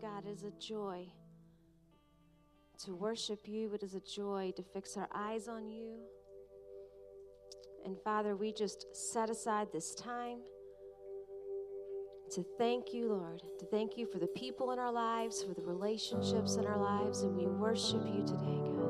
God, it is a joy to worship you. It is a joy to fix our eyes on you. And Father, we just set aside this time to thank you, Lord, to thank you for the people in our lives, for the relationships in our lives, and we worship you today, God.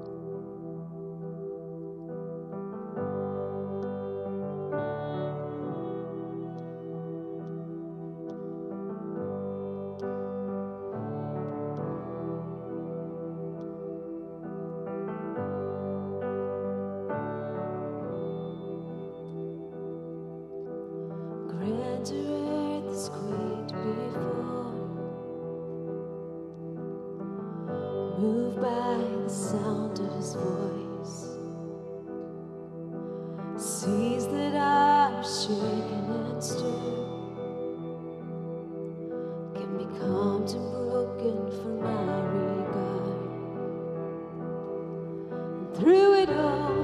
Moved by the sound of his voice, seas that are shaken and stirred can be calmed and broken for my regard. And through it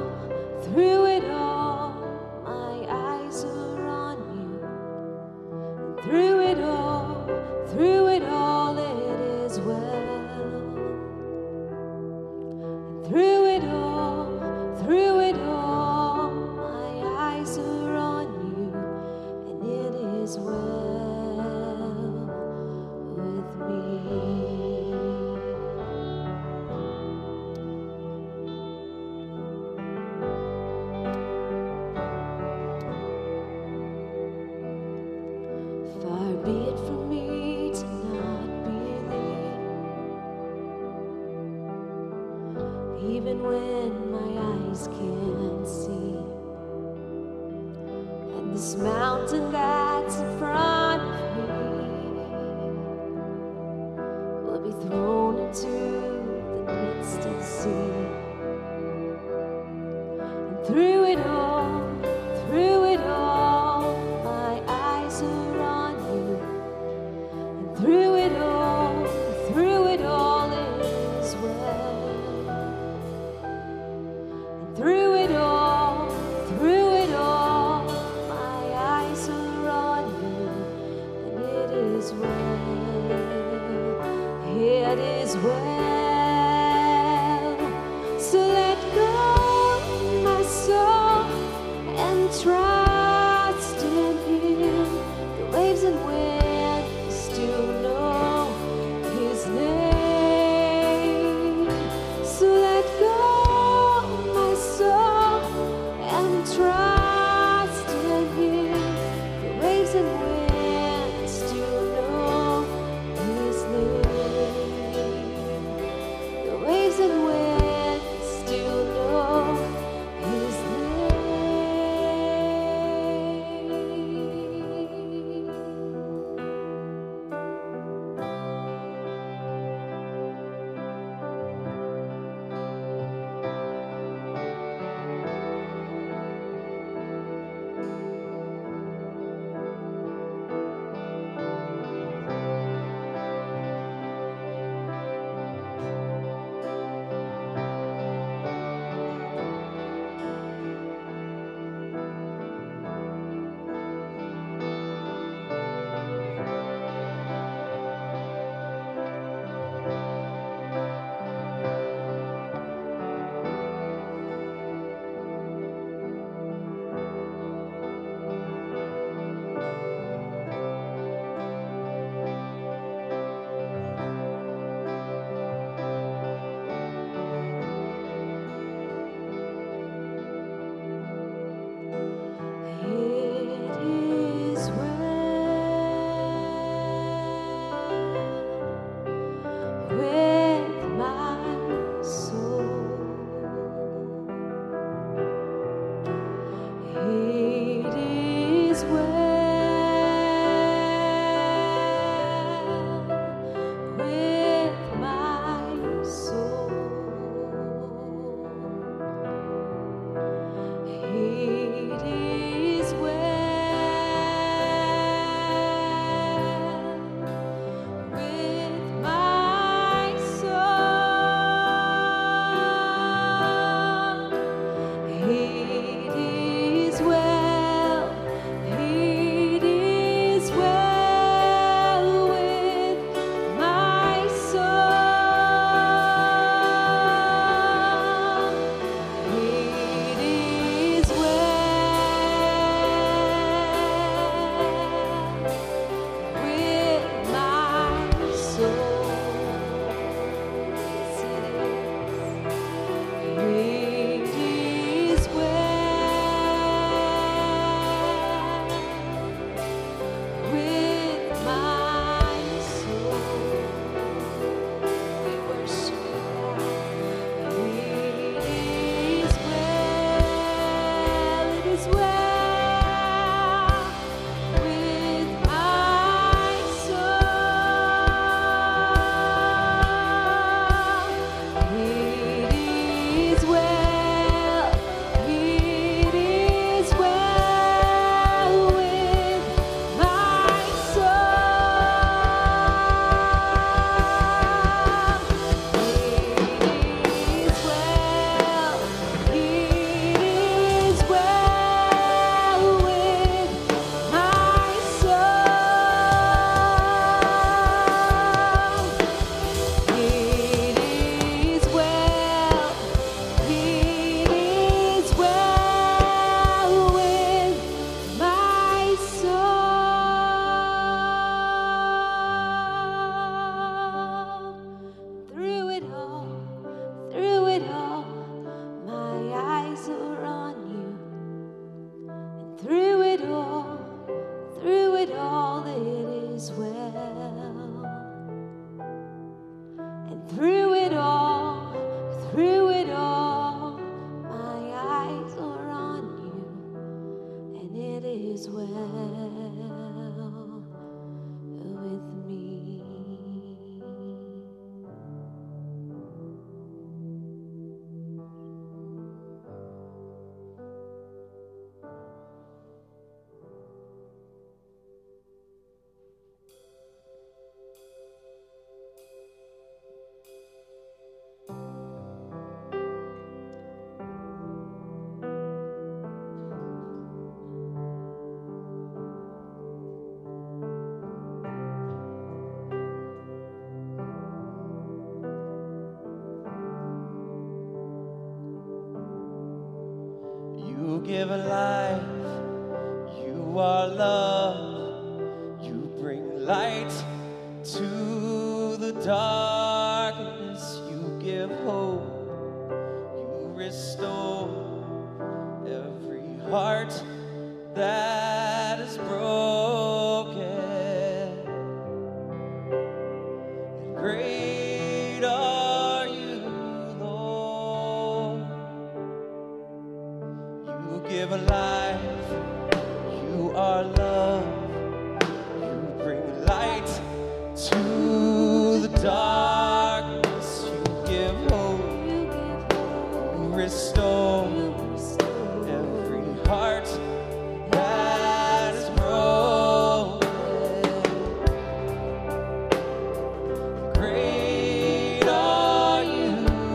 all, my eyes are on you. And through it all, it is well. Through it all, my eyes are on you, and it is well with me. Far be it from me to not believe, even when my eyes can't see, and this mountain that's in front of me will be thrown into the midst of the sea. And through it all, my eyes are on you. And through it all, it is well. Through it all, my eyes are on you, and it is well, it is well. So let go, my soul, and trust in him. The waves and wind still know his name. So let go, and trust in him. The waves and winds still know his name. is well with me. You give a life, you are love, you bring light to the darkness, you give hope, you restore every heart that is broken. And great are you, Lord. You give a life, you are love, you bring light to the darkness, you give hope, you restore every heart that is broken. Great are you,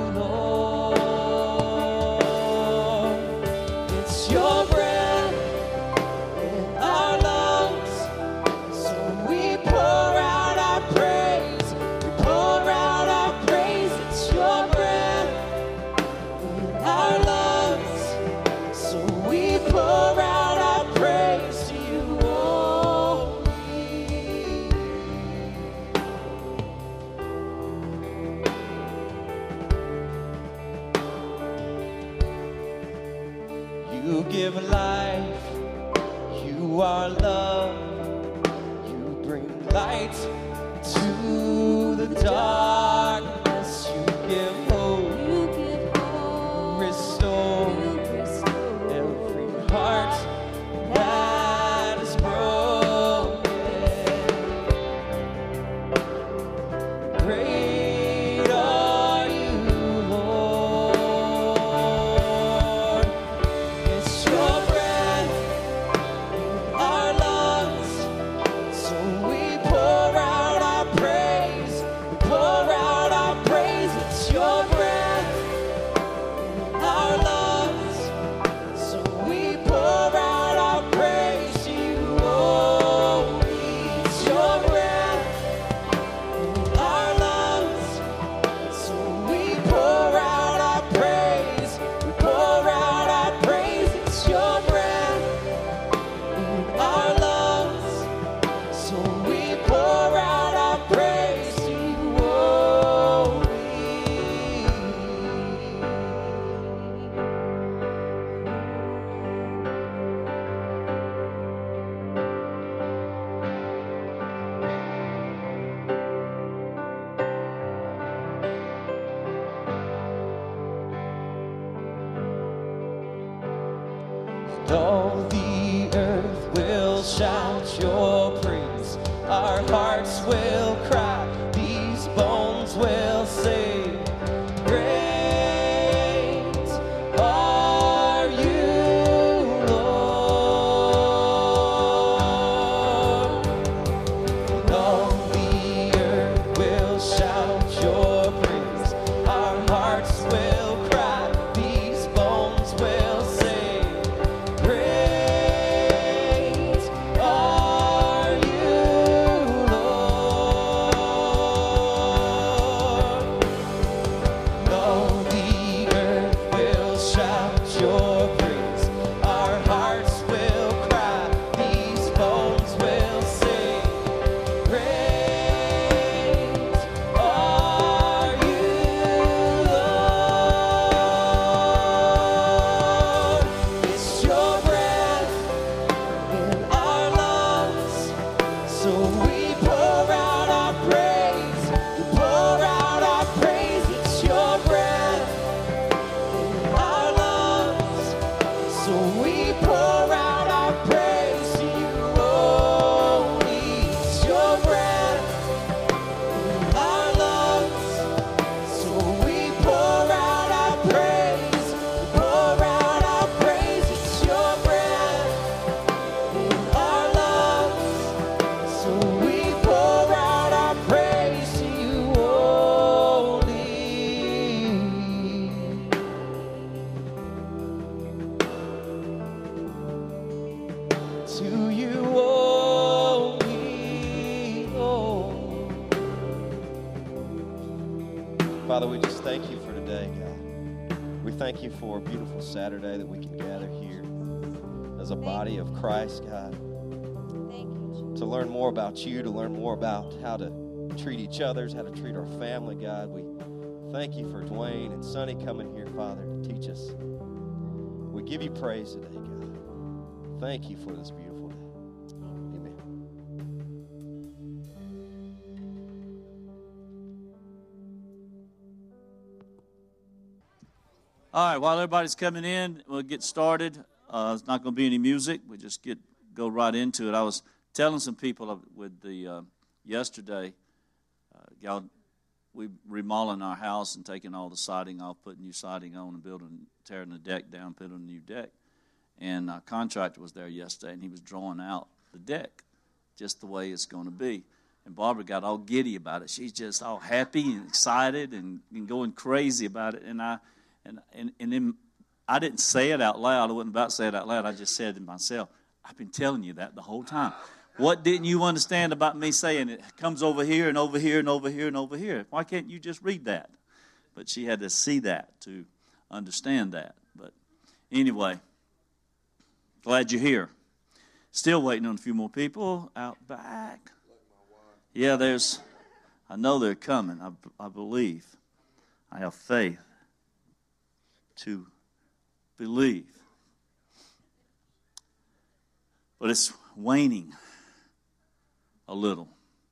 Lord. It's your breath in our lungs, so we pour out our praise. We pour out our praise. It's your breath in our lungs, so we pour out our praise to you only. You give life, you are love, you bring light to the darkness, you give hope, restore every heart that is broken. Great are you, Lord. It's your breath in our lungs, so we pour out our praise. We pour out our praise. It's your breath in our lungs, so we pour out our praise to you only. It's your breath in our lungs, so we pour out our praise. We pour out our praise. It's your breath in our lungs, so we pour out our praise to you only. And all the earth will shout your praise. Our hearts will cry, these bones will sing. Great are you, Lord. And all the earth will shout your praise. Our hearts will cry, these bones will sing. Great are you, Lord. Father, we just thank you for today, God. We thank you for a beautiful Saturday that we can gather here as a body of Christ, God, Thank you, Jesus. to learn more about you, to learn more about how to treat each other, how to treat our family, God. We thank you for Dwayne and Sonny coming here, Father, to teach us. We give you praise today, God. Thank you for this beautiful day. Amen. All right, while everybody's coming in, we'll get started. There's not going to be any music. We just go right into it. I was telling some people with the yesterday, we remodeling our house and taking all the siding off, putting new siding on, and tearing the deck down, putting a new deck. And our contractor was there yesterday, and he was drawing out the deck just the way it's going to be. And Barbara got all giddy about it. She's just all happy and excited and going crazy about it. And then I didn't say it out loud. I wasn't about to say it out loud. I just said to myself, I've been telling you that the whole time. What didn't you understand about me saying it comes over here and over here and over here and over here? Why can't you just read that? But she had to see that to understand that. But anyway, glad you're here. Still waiting on a few more people out back. Yeah, I know they're coming. I believe. I have faith to believe. But it's waning a little.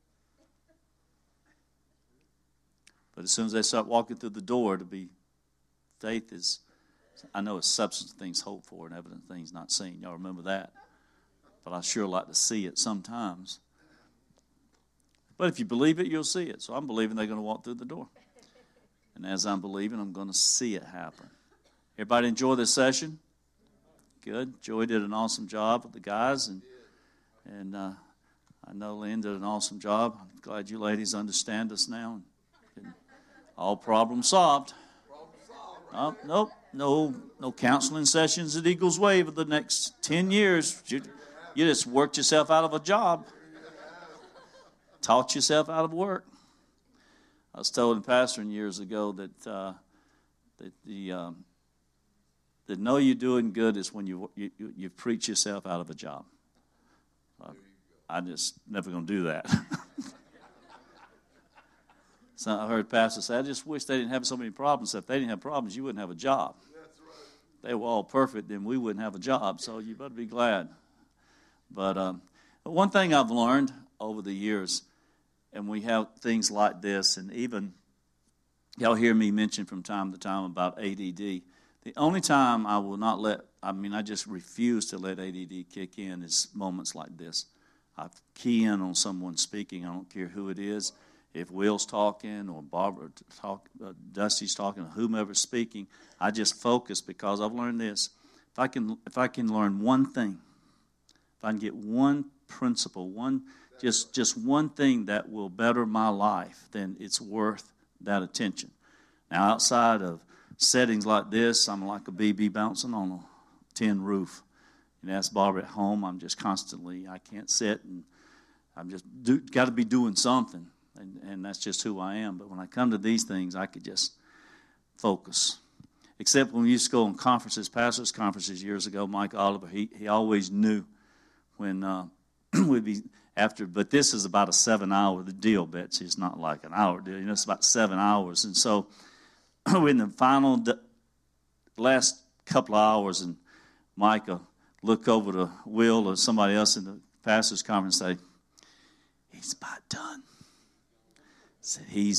But as soon as they start walking through the door, faith is, I know it's substance of things hoped for and evidence of things not seen. Y'all remember that? But I sure like to see it sometimes. But if you believe it, you'll see it. So I'm believing they're going to walk through the door. And as I'm believing, I'm going to see it happen. Everybody enjoy this session? Good. Joy did an awesome job with the guys, and I know Lynn did an awesome job. I'm glad you ladies understand us now. All problems solved. Nope. No counseling sessions at Eagles Way for the next 10 years. You just worked yourself out of a job. Taught yourself out of work. I was told in pastoring years ago that the know you're doing good is when you preach yourself out of a job. I'm just never going to do that. So I heard pastors say, I just wish they didn't have so many problems. If they didn't have problems, you wouldn't have a job. That's right. If they were all perfect, then we wouldn't have a job. So you better be glad. But one thing I've learned over the years, and we have things like this, and even y'all hear me mention from time to time about ADD. The only time I just refuse to let ADD kick in is moments like this. I key in on someone speaking. I don't care who it is. If Will's talking or Dusty's talking or whomever's speaking, I just focus because I've learned this. If I can learn one thing, if I can get one principle, just one thing that will better my life, then it's worth that attention. Now, outside of settings like this, I'm like a BB bouncing on a tin roof. You know, ask Barbara at home, I'm just constantly, I can't sit, and I'm just got to be doing something, and that's just who I am. But when I come to these things, I could just focus. Except when we used to go on conferences, pastors' conferences years ago, Mike Oliver, he always knew when we'd be after, but this is about a 7-hour deal, Betsy. It's not like an hour deal. You know, it's about 7 hours. And so we're in the final last couple of hours, and Mike will look over to Will or somebody else in the pastor's conference and say, he's about done. He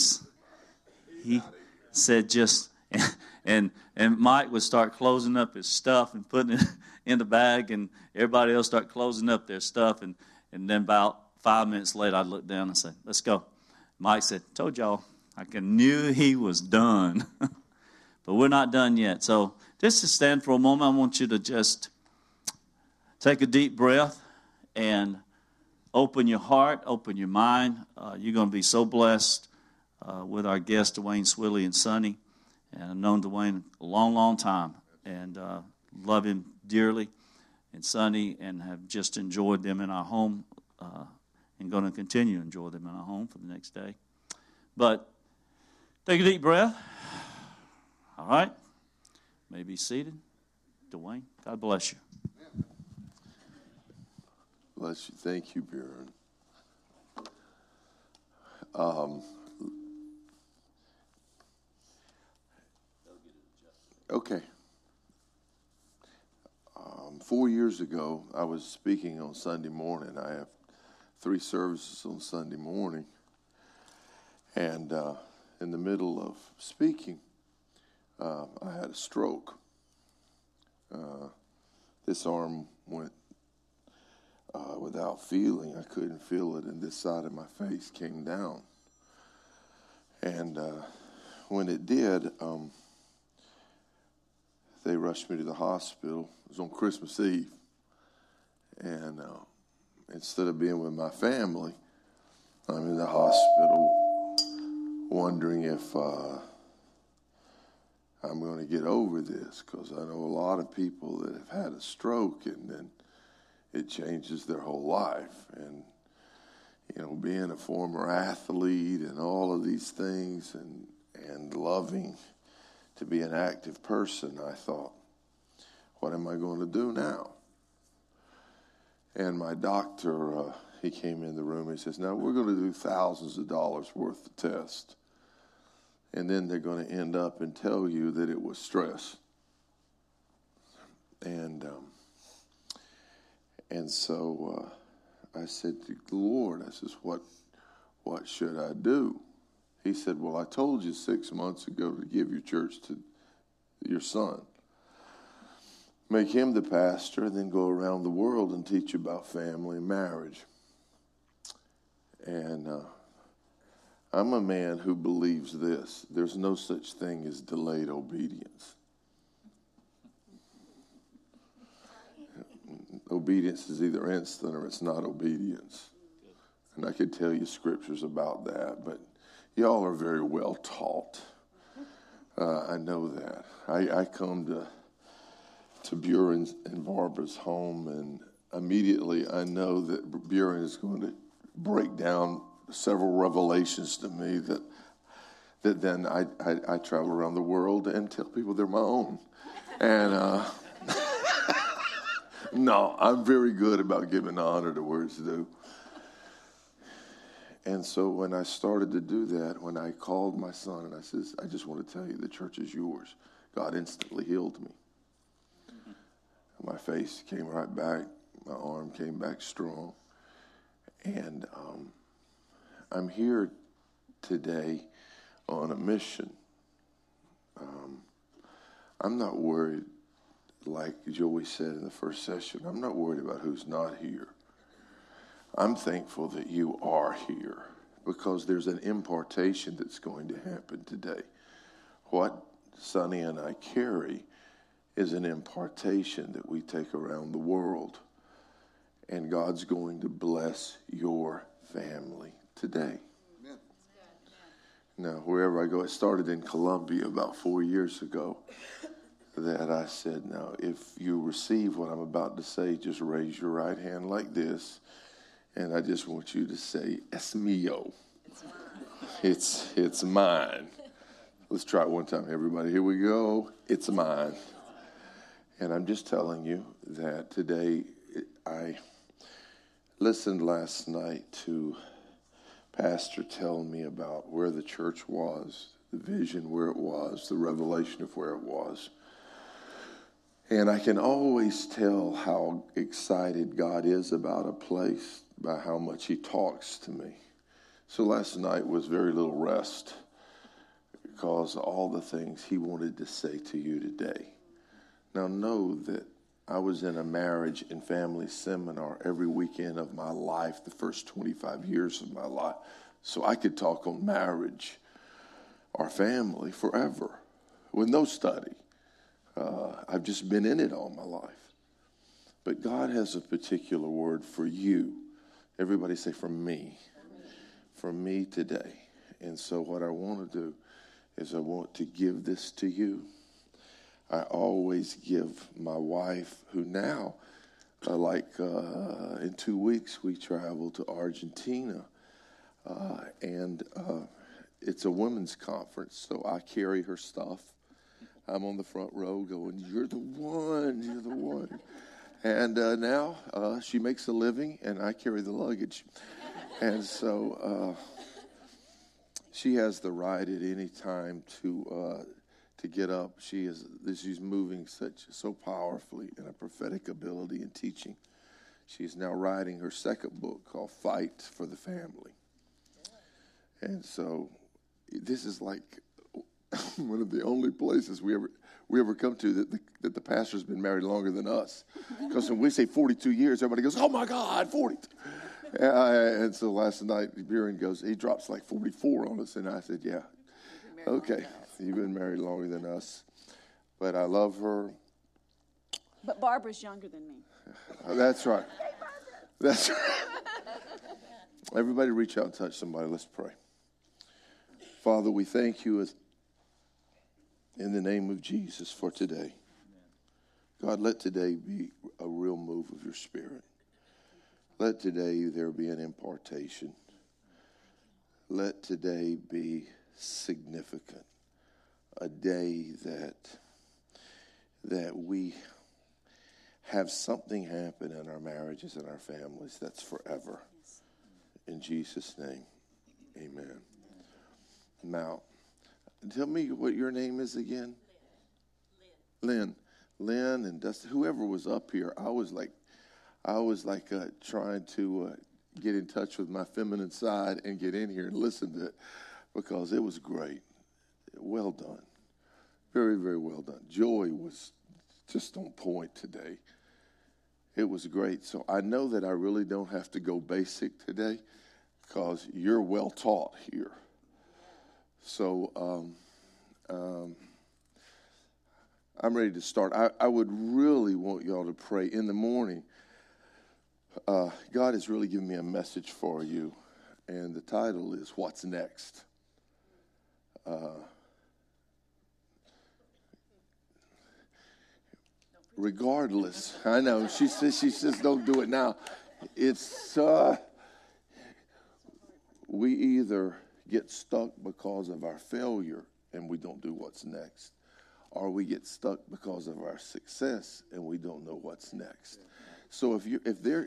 said just, and Mike would start closing up his stuff and putting it in the bag, and everybody else start closing up their stuff, and then about 5 minutes later, I'd look down and say, let's go. Mike said, told y'all, I knew he was done. But we're not done yet. So just to stand for a moment, I want you to just take a deep breath and open your heart, open your mind. You're going to be so blessed with our guests, Dwayne Swilly and Sonny. And I've known Dwayne a long, long time and love him dearly. And Sonny, and have just enjoyed them in our home and going to continue to enjoy them in our home for the next day. But Take a deep breath. All right. May be seated. Dwayne, God bless you. Bless you. Thank you, Bjorn. Okay. 4 years ago, I was speaking on Sunday morning. I have 3 services on Sunday morning. And in the middle of speaking, I had a stroke. This arm went without feeling. I couldn't feel it, and this side of my face came down. And when it did, they rushed me to the hospital. It was on Christmas Eve. And instead of being with my family, I'm in the hospital wondering if I'm going to get over this, because I know a lot of people that have had a stroke and then it changes their whole life. And, you know, being a former athlete and all of these things and loving to be an active person, I thought, what am I going to do now? And my doctor, he came in the room, he says, now we're going to do thousands of dollars worth of tests. And then they're going to end up and tell you that it was stress. And so I said to the Lord, I says, what should I do? He said, well, I told you 6 months ago to give your church to your son. Make him the pastor, and then go around the world and teach about family and marriage. And I'm a man who believes this. There's no such thing as delayed obedience. Obedience is either instant or it's not obedience. And I could tell you scriptures about that, but y'all are very well taught. I know that. I come to Buren and Barbara's home, and immediately I know that Buren is going to break down several revelations to me that then I travel around the world and tell people they're my own. And no, I'm very good about giving honor to where it's due. And so when I started to do that, when I called my son and I says, I just want to tell you the church is yours, God instantly healed me. My face came right back. My arm came back strong. And I'm here today on a mission. I'm not worried, like Joey said in the first session, I'm not worried about who's not here. I'm thankful that you are here, because there's an impartation that's going to happen today. What Sonny and I carry is an impartation that we take around the world. And God's going to bless your family today. Amen. Now, wherever I go, it started in Colombia about 4 years ago, that I said, now, if you receive what I'm about to say, just raise your right hand like this, and I just want you to say, es mío. It's mine. Let's try it one time, everybody. Here we go. It's mine. And I'm just telling you that today, I listened last night to Pastor tell me about where the church was, the vision where it was, the revelation of where it was. And I can always tell how excited God is about a place by how much he talks to me. So last night was very little rest, because all the things he wanted to say to you today. Now know that I was in a marriage and family seminar every weekend of my life, the first 25 years of my life. So I could talk on marriage or family forever with no study. I've just been in it all my life. But God has a particular word for you. Everybody say, for me. For me today. And so what I want to do is I want to give this to you. I always give my wife, who now, in 2 weeks, we travel to Argentina. And it's a women's conference, so I carry her stuff. I'm on the front row going, you're the one. And now she makes a living, and I carry the luggage. And so she has the right at any time to get up. She's moving so powerfully in a prophetic ability in teaching. She's now writing her second book called Fight for the Family. And so this is like one of the only places we ever come to that the pastor's been married longer than us. Because when we say 42 years, everybody goes, oh my God, 40. And so last night, Buren he drops like 44 on us. And I said, yeah, okay, you've been married longer than us. But I love her. But Barbara's younger than me. That's right. That's right. Everybody reach out and touch somebody. Let's pray. Father, we thank you in the name of Jesus for today. God, let today be a real move of your Spirit. Let today there be an impartation. Let today be significant. A day that we have something happen in our marriages and our families that's forever. In Jesus' name, amen. Now, tell me what your name is again. Lynn and Dustin, whoever was up here, I was like trying to get in touch with my feminine side and get in here and listen to it because it was great. Well done. Very, very well done. Joy was just on point today. It was great. So I know that I really don't have to go basic today because you're well taught here. So I'm ready to start. I would really want y'all to pray in the morning. God has really given me a message for you, and the title is What's Next? Regardless, I know, she says don't do it now. It's, we either get stuck because of our failure and we don't do what's next, or we get stuck because of our success and we don't know what's next. So if you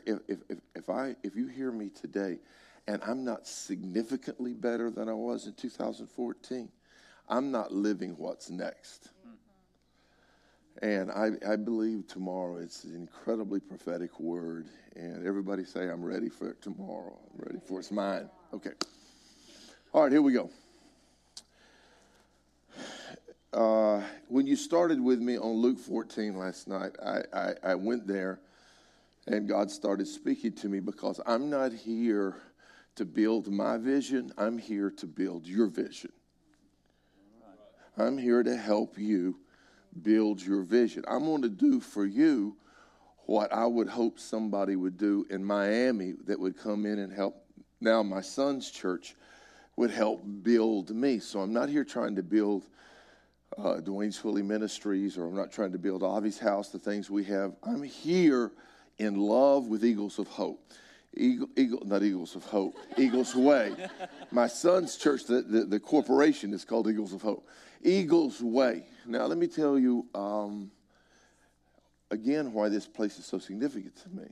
hear me today and I'm not significantly better than I was in 2014, I'm not living what's next. And I believe tomorrow it's an incredibly prophetic word. And everybody say, I'm ready for it tomorrow. I'm ready for it. It's mine. Okay. All right, here we go. When you started with me on Luke 14 last night, I went there and God started speaking to me because I'm not here to build my vision. I'm here to build your vision. I'm here to help you build your vision. I'm going to do for you what I would hope somebody would do in Miami that would come in and help. Now my son's church would help build me. So I'm not here trying to build Dwayne's Philly Ministries, or I'm not trying to build Avi's house, the things we have. I'm here in love with Eagles of Hope. Not Eagles of Hope, Eagles Way. My son's church, the corporation is called Eagles of Hope. Eagles Way. Now, let me tell you, again, why this place is so significant to me.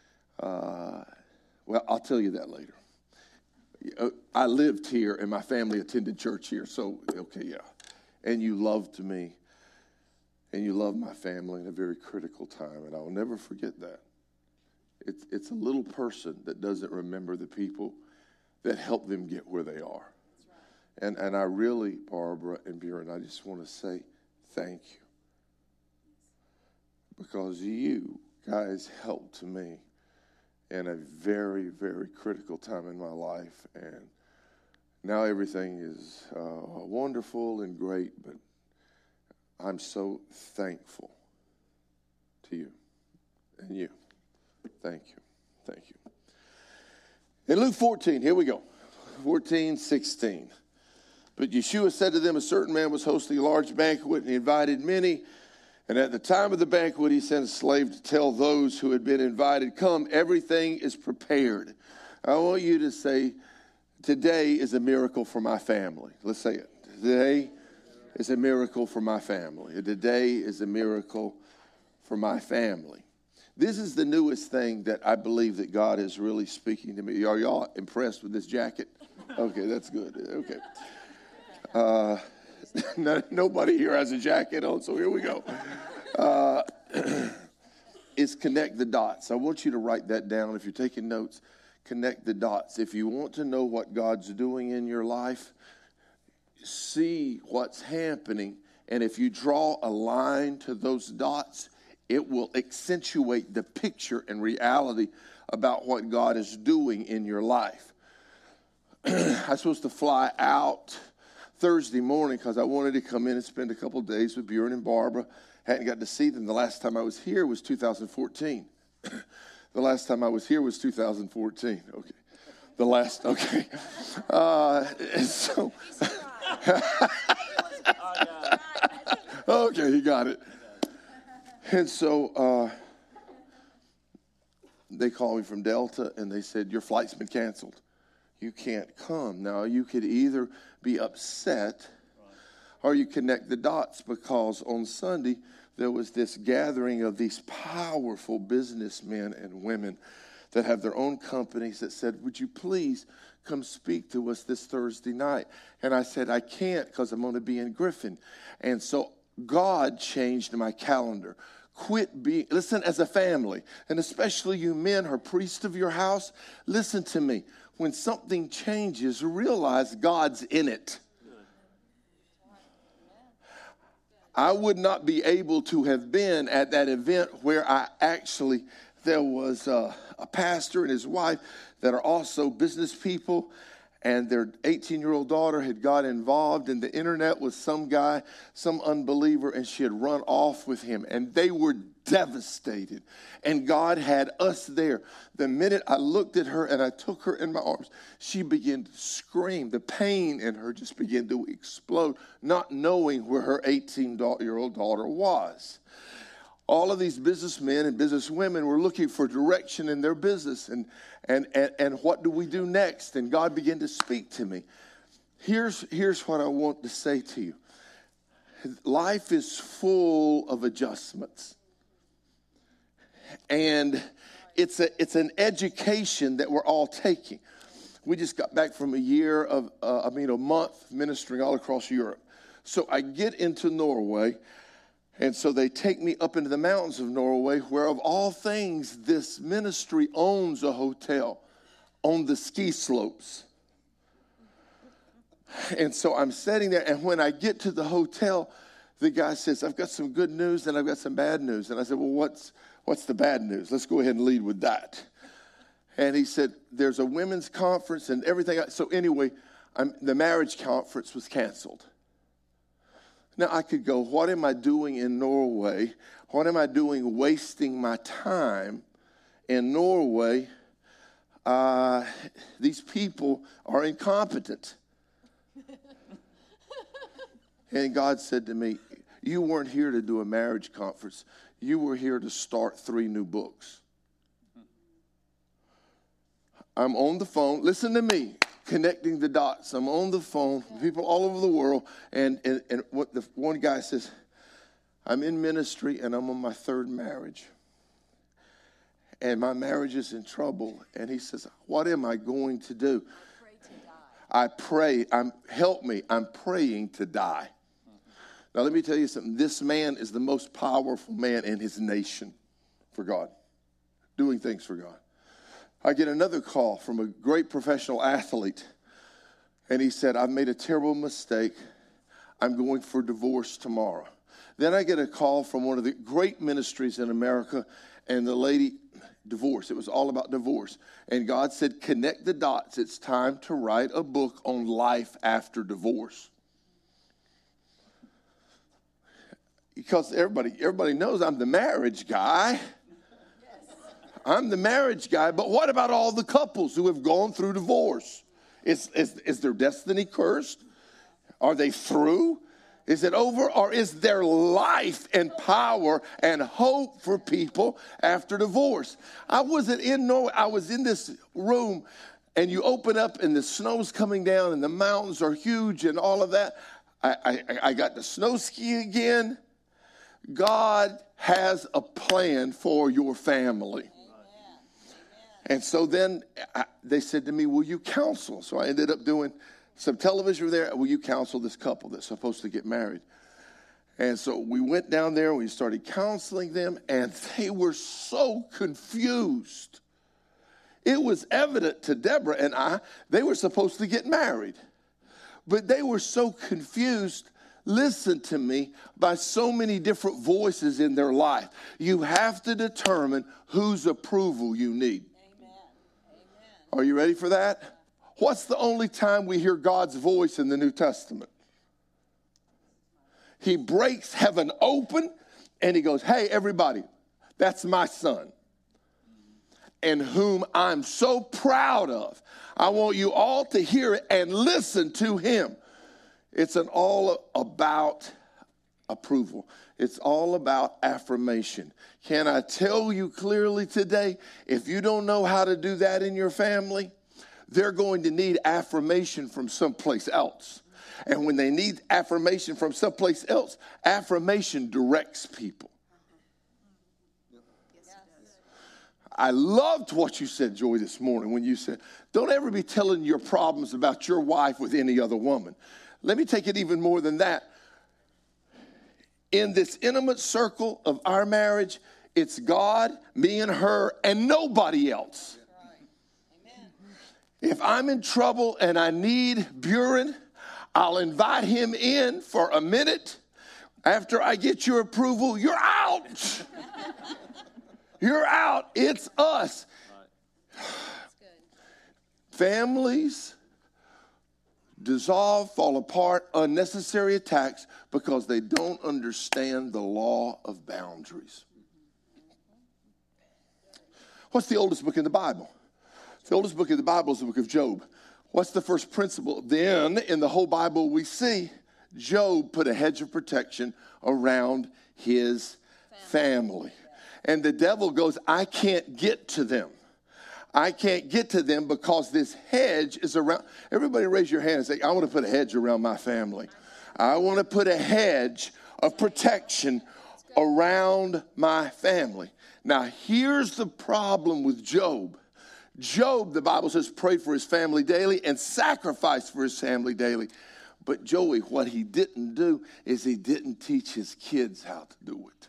Well, I'll tell you that later. I lived here, and my family attended church here, so, okay, yeah. And you loved me, and you loved my family in a very critical time, and I will never forget that. It's a little person that doesn't remember the people that helped them get where they are. Right. And I really, Barbara and Buren, I just want to say thank you. Because you guys helped me in a very, very critical time in my life. And now everything is wonderful and great, but I'm so thankful to you and you. Thank you. Thank you. In Luke 14, here we go. 14:16. But Yeshua said to them, a certain man was hosting a large banquet, and he invited many. And at the time of the banquet, he sent a slave to tell those who had been invited, come, everything is prepared. I want you to say, Today is a miracle for my family. Let's say it. Today is a miracle for my family. Today is a miracle for my family. This is the newest thing that I believe that God is really speaking to me. Are y'all impressed with this jacket? Okay, that's good. Okay. Nobody here has a jacket on, so here we go. Is connect the dots. I want you to write that down. If you're taking notes, connect the dots. If you want to know what God's doing in your life, see what's happening. And if you draw a line to those dots, it will accentuate the picture and reality about what God is doing in your life. I'm supposed to fly out Thursday morning because I wanted to come in and spend a couple of days with Bjorn and Barbara. Hadn't got to see them. The last time I was here was 2014. The last time I was here was 2014. Okay. Okay. Okay, he got it. And so they called me from Delta, and they said, your flight's been canceled. You can't come. Now, you could either be upset or you connect the dots, because on Sunday there was this gathering of these powerful businessmen and women that have their own companies that said, would you please come speak to us this Thursday night? And I said, I can't because I'm going to be in Griffin. And so God changed my calendar. Listen, as a family, and especially you men who are priests of your house, listen to me. When something changes, realize God's in it. I would not be able to have been at that event where there was a pastor and his wife that are also business people, and their 18-year-old daughter had got involved in the internet with some guy, some unbeliever, and she had run off with him, and they were devastated. And God had us there. The minute I looked at her and I took her in my arms, she began to scream. The pain in her just began to explode, not knowing where her 18-year-old daughter was. All of these businessmen and businesswomen were looking for direction in their business, and what do we do next? And God began to speak to me. Here's what I want to say to you. Life is full of adjustments. And it's an education that we're all taking. We just got back from a month ministering all across Europe. So I get into Norway, and so they take me up into the mountains of Norway, where of all things, this ministry owns a hotel on the ski slopes. And so I'm sitting there, and when I get to the hotel, the guy says, I've got some good news and I've got some bad news. And I said, well, what's the bad news? Let's go ahead and lead with that. And he said, there's a women's conference and everything. So anyway, the marriage conference was canceled. Now I could go, what am I doing in Norway? What am I doing wasting my time in Norway? These people are incompetent. And God said to me, you weren't here to do a marriage conference. You were here to start 3 new books. I'm on the phone. Listen to me. Connecting the dots. I'm on the phone with people all over the world. And what the one guy says, I'm in ministry and I'm on my 3rd marriage. And my marriage is in trouble. And he says, what am I going to do? I pray. Help me. I'm praying to die. Now, let me tell you something. This man is the most powerful man in his nation for God, doing things for God. I get another call from a great professional athlete, and he said, I've made a terrible mistake. I'm going for divorce tomorrow. Then I get a call from one of the great ministries in America, and the lady, divorce. It was all about divorce. And God said, connect the dots. It's time to write a book on life after divorce. Because everybody knows I'm the marriage guy. I'm the marriage guy, but what about all the couples who have gone through divorce? Is their destiny cursed? Are they through? Is it over? Or is there life and power and hope for people after divorce? I wasn't in Norway. I was in this room, and you open up and the snow's coming down and the mountains are huge and all of that. I got to snow ski again. God has a plan for your family. And so then they said to me, will you counsel? So I ended up doing some television there. Will you counsel this couple that's supposed to get married? And so we went down there and we started counseling them, and they were so confused. It was evident to Deborah and I, they were supposed to get married. But they were so confused, listen to me, by so many different voices in their life. You have to determine whose approval you need. Are you ready for that? What's the only time we hear God's voice in the New Testament? He breaks heaven open and he goes, hey, everybody, that's my son, and whom I'm so proud of. I want you all to hear it and listen to him. It's an all about approval. It's all about affirmation. Can I tell you clearly today, if you don't know how to do that in your family, they're going to need affirmation from someplace else. And when they need affirmation from someplace else, affirmation directs people. I loved what you said, Joy, this morning when you said, don't ever be telling your problems about your wife with any other woman. Let me take it even more than that. In this intimate circle of our marriage, it's God, me and her, and nobody else. If I'm in trouble and I need Buren, I'll invite him in for a minute. After I get your approval, you're out. You're out. It's us. Families dissolve, fall apart, unnecessary attacks because they don't understand the law of boundaries. What's the oldest book in the Bible? The oldest book in the Bible is the book of Job. What's the first principle? Then in the whole Bible we see Job put a hedge of protection around his family. And the devil goes, I can't get to them. I can't get to them because this hedge is around. Everybody raise your hand and say, I want to put a hedge around my family. I want to put a hedge of protection around my family. Now, here's the problem with Job. Job, the Bible says, prayed for his family daily and sacrificed for his family daily. But Joey, what he didn't do is he didn't teach his kids how to do it.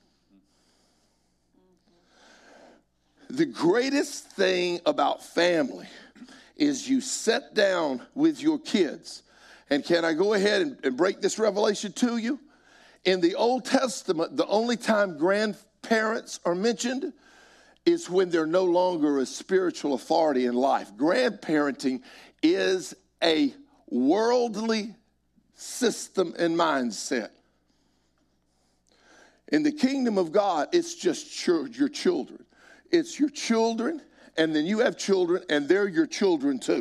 The greatest thing about family is you sit down with your kids. And can I go ahead and break this revelation to you? In the Old Testament, the only time grandparents are mentioned is when they're no longer a spiritual authority in life. Grandparenting is a worldly system and mindset. In the kingdom of God, it's just your children. It's your children, and then you have children, and they're your children too.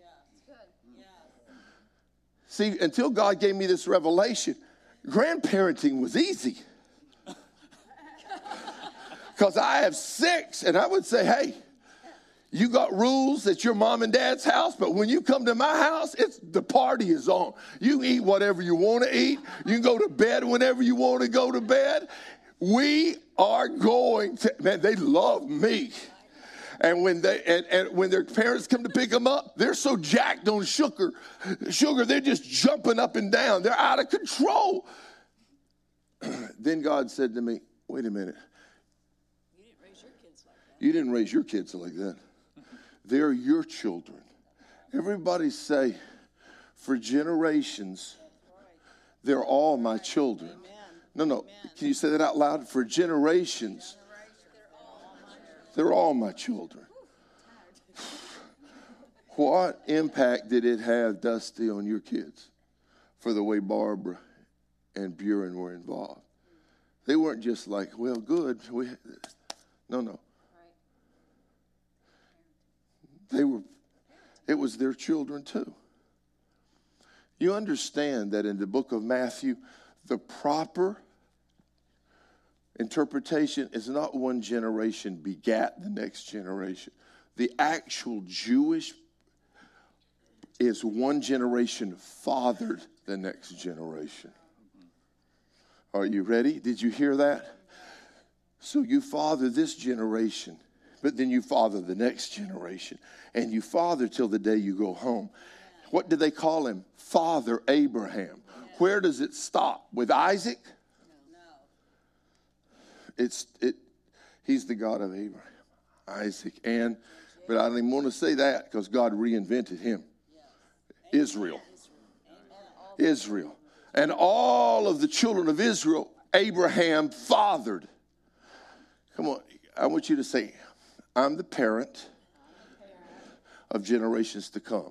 See, until God gave me this revelation, grandparenting was easy. Because I have 6, and I would say, hey, you got rules at your mom and dad's house, but when you come to my house, the party is on. You can eat whatever you want to eat. You can go to bed whenever you want to go to bed. We are going to, man, they love me. And when when their parents come to pick them up, they're so jacked on sugar, they're just jumping up and down. They're out of control. Then God said to me, wait a minute. You didn't raise your kids like that. They're your children. Everybody say, for generations, they're all my children. No. Can you say that out loud? For generations, they're all my children. What impact did it have, Dusty, on your kids for the way Barbara and Buren were involved? They weren't just like, well, good. No. It was their children too. You understand that in the book of Matthew, the proper interpretation is not one generation begat the next generation. The actual Jewish is one generation fathered the next generation. Are you ready? Did you hear that? So you father this generation, but then you father the next generation, and you father till the day you go home. What do they call him? Father Abraham. Where does it stop? With Isaac? He's the God of Abraham, Isaac, but I don't even want to say that because God reinvented him. Israel. And all of the children of Israel, Abraham fathered. Come on, I want you to say, I'm the parent of generations to come.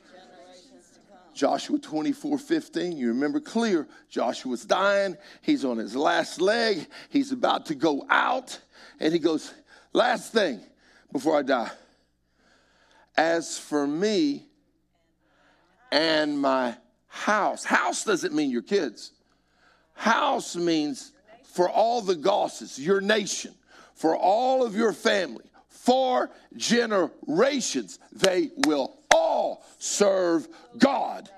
Joshua 24:15, you remember clear. Joshua's dying. He's on his last leg. He's about to go out. And he goes, last thing before I die. As for me and my house. House doesn't mean your kids. House means for all the Gosses, your nation, for all of your family, for generations, they will all serve God.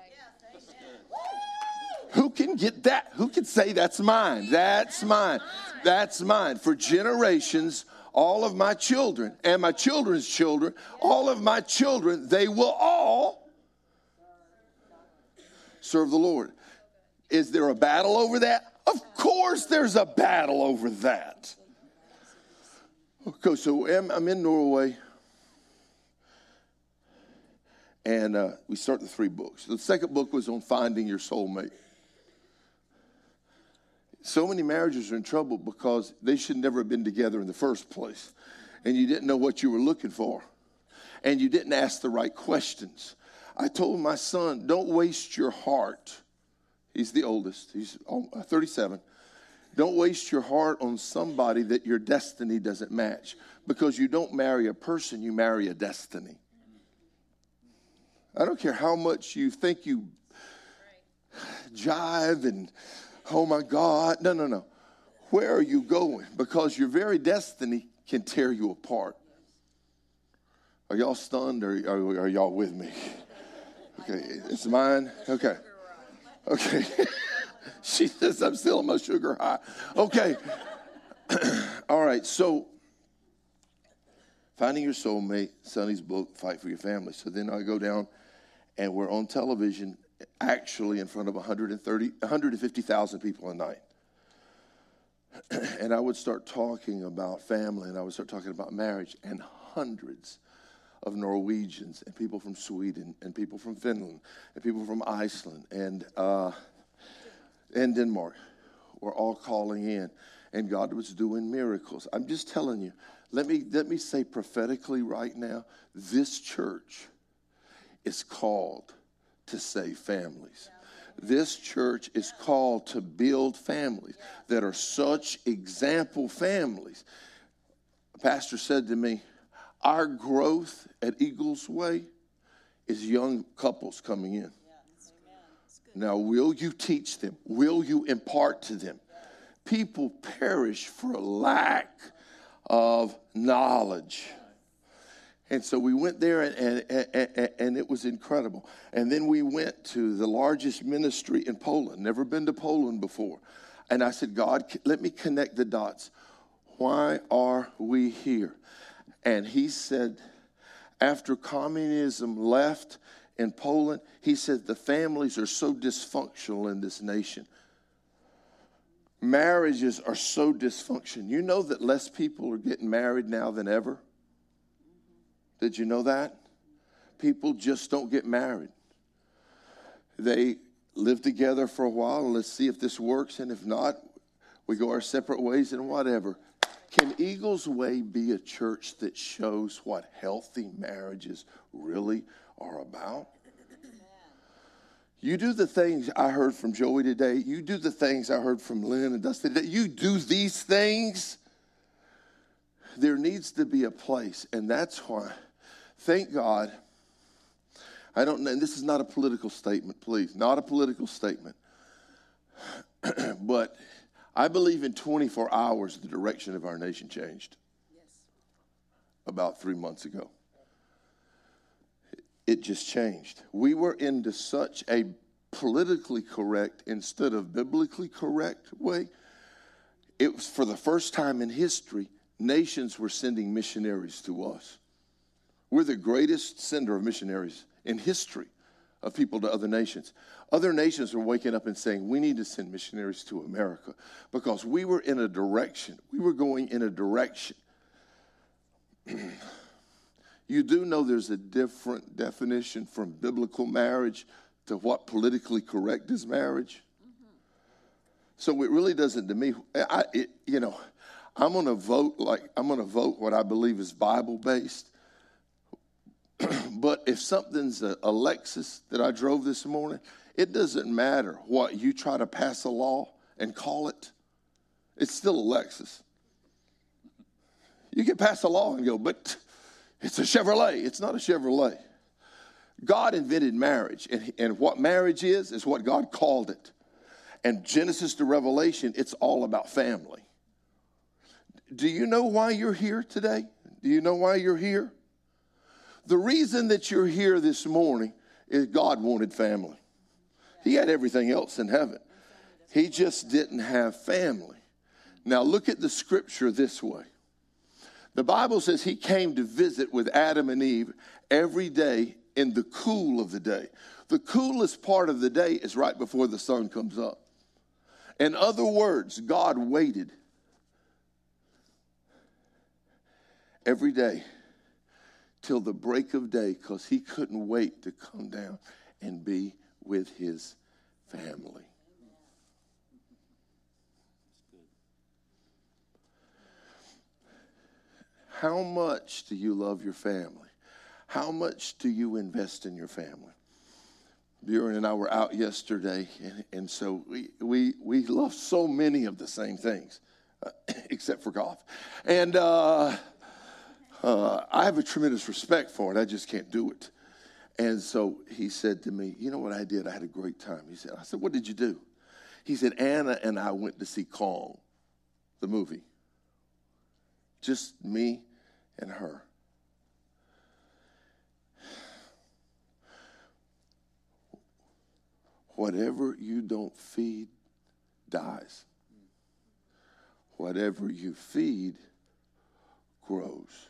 Who can get that? Who can say that's mine? That's mine. That's mine. For generations, all of my children and my children's children, all of my children, they will all serve the Lord. Is there a battle over that? Of course there's a battle over that. Okay, so I'm in Norway. And we start the 3 books. The second book was on finding your soulmate. So many marriages are in trouble because they should never have been together in the first place. And you didn't know what you were looking for. And you didn't ask the right questions. I told my son, don't waste your heart. He's the oldest. He's 37. Don't waste your heart on somebody that your destiny doesn't match. Because you don't marry a person, you marry a destiny. I don't care how much you think you jive and, oh my God. No. Where are you going? Because your very destiny can tear you apart. Are y'all stunned or are y'all with me? Okay, it's mine. Okay. She says I'm still on my sugar high. Okay. All right, so finding your soulmate, Sonny's book, Fight for Your Family. So then I go down and we're on television actually in front of 150,000 people a night. And I would start talking about family and I would start talking about marriage, and hundreds of Norwegians and people from Sweden and people from Finland and people from Iceland and Denmark were all calling in, and God was doing miracles. I'm just telling you, let me say prophetically right now, this church is called to save families. This church is called to build families that are such example families. A pastor said to me, our growth at Eagles Way is young couples coming in. Now, will you teach them? Will you impart to them? People perish for lack of knowledge. And so we went there, and it was incredible. And then we went to the largest ministry in Poland. Never been to Poland before. And I said, God, let me connect the dots. Why are we here? And he said, after communism left in Poland, he said the families are so dysfunctional in this nation. Marriages are so dysfunctional. You know that less people are getting married now than ever? Did you know that? People just don't get married. They live together for a while, and let's see if this works, and if not, we go our separate ways and whatever. Can Eagles Way be a church that shows what healthy marriages really are about? You do the things I heard from Joey today. You do the things I heard from Lynn and Dustin today. You do these things. There needs to be a place, and that's why, thank God, I don't know, and this is not a political statement, please, not a political statement, but I believe in 24 hours the direction of our nation changed. Yes. About 3 months ago. it just changed. We were into such a politically correct instead of biblically correct way. It was for the first time in history, nations were sending missionaries to us. We're the greatest sender of missionaries in history of people to other nations. Other nations were waking up and saying, we need to send missionaries to America because we were in a direction. We were going in a direction. You do know there's a different definition from biblical marriage to what politically correct is marriage. So it really doesn't, to me, I'm going to vote what I believe is Bible-based. But if something's a Lexus that I drove this morning, it doesn't matter what you try to pass a law and call it. It's still a Lexus. You can pass a law and go, but it's a Chevrolet. It's not a Chevrolet. God invented marriage, and what marriage is what God called it. And Genesis to Revelation, it's all about family. Do you know why you're here today? Do you know why you're here? The reason that you're here this morning is God wanted family. He had everything else in heaven. He just didn't have family. Now look at the scripture this way. The Bible says he came to visit with Adam and Eve every day in the cool of the day. The coolest part of the day is right before the sun comes up. In other words, God waited every day till the break of day because he couldn't wait to come down and be with his family. How much do you love your family? How much do you invest in your family? Buren and I were out yesterday, and so we love so many of the same things, except for golf. And I have a tremendous respect for it. I just can't do it. And so he said to me, you know what I did? I had a great time. I said, what did you do? He said, Anna and I went to see Kong, the movie. Just me and her. Whatever you don't feed dies. Whatever you feed grows.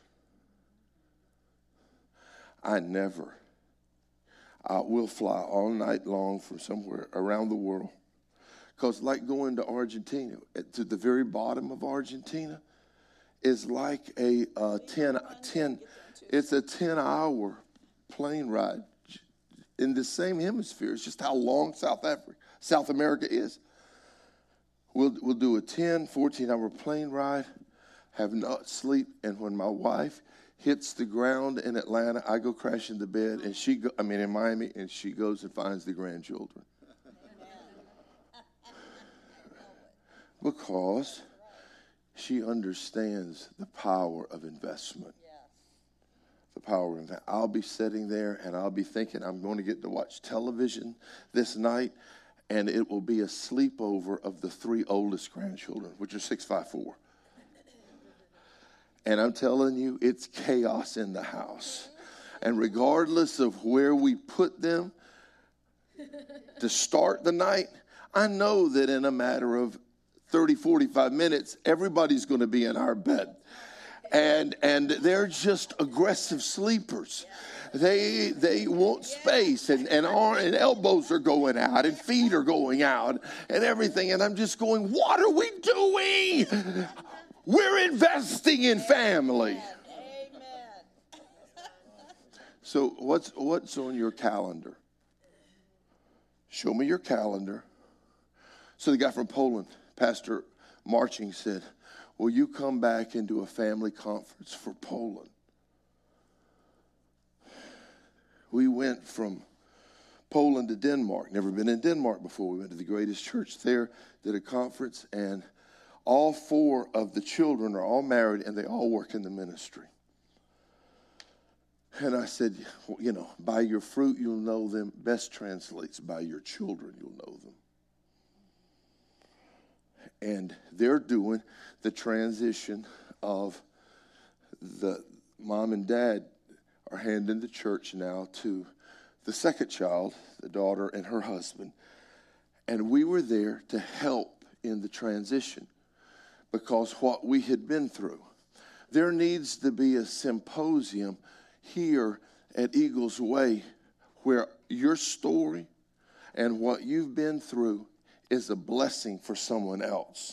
We'll fly all night long from somewhere around the world. Because like going to Argentina, to the very bottom of Argentina, is like it's a 10-hour plane ride in the same hemisphere. It's just how long South America is. We'll do a 14-hour plane ride, have not sleep, and when my wife hits the ground in Atlanta, I go crash into bed, and in Miami, and she goes and finds the grandchildren. Because she understands the power of investment. The power of investment. I'll be sitting there, and I'll be thinking I'm going to get to watch television this night, and it will be a sleepover of the 3 oldest grandchildren, which are 6'5", 4". And I'm telling you, it's chaos in the house. And regardless of where we put them to start the night, I know that in a matter of 30, 45 minutes, everybody's going to be in our bed. And they're just aggressive sleepers. They want space, and elbows are going out, and feet are going out, and everything. And I'm just going, what are we doing? We're investing in family. Amen. So what's on your calendar? Show me your calendar. So the guy from Poland, Pastor Marching, said, will you come back and do a family conference for Poland? We went from Poland to Denmark. Never been in Denmark before. We went to the greatest church there, did a conference, and all 4 of the children are all married, and they all work in the ministry. And I said, by your fruit you'll know them. Best translates, by your children you'll know them. And they're doing the transition of the mom and dad are handing the church now to the second child, the daughter, and her husband. And we were there to help in the transition because what we had been through. There needs to be a symposium here at Eagles Way where your story and what you've been through is a blessing for someone else.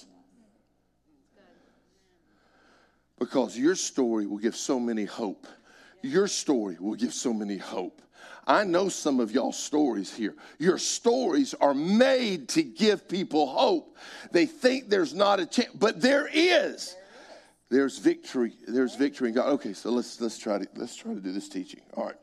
Because your story will give so many hope. Your story will give so many hope. I know some of y'all's stories here. Your stories are made to give people hope. They think there's not a chance, but there is. There's victory. There's victory in God. Okay, so let's try to do this teaching. All right.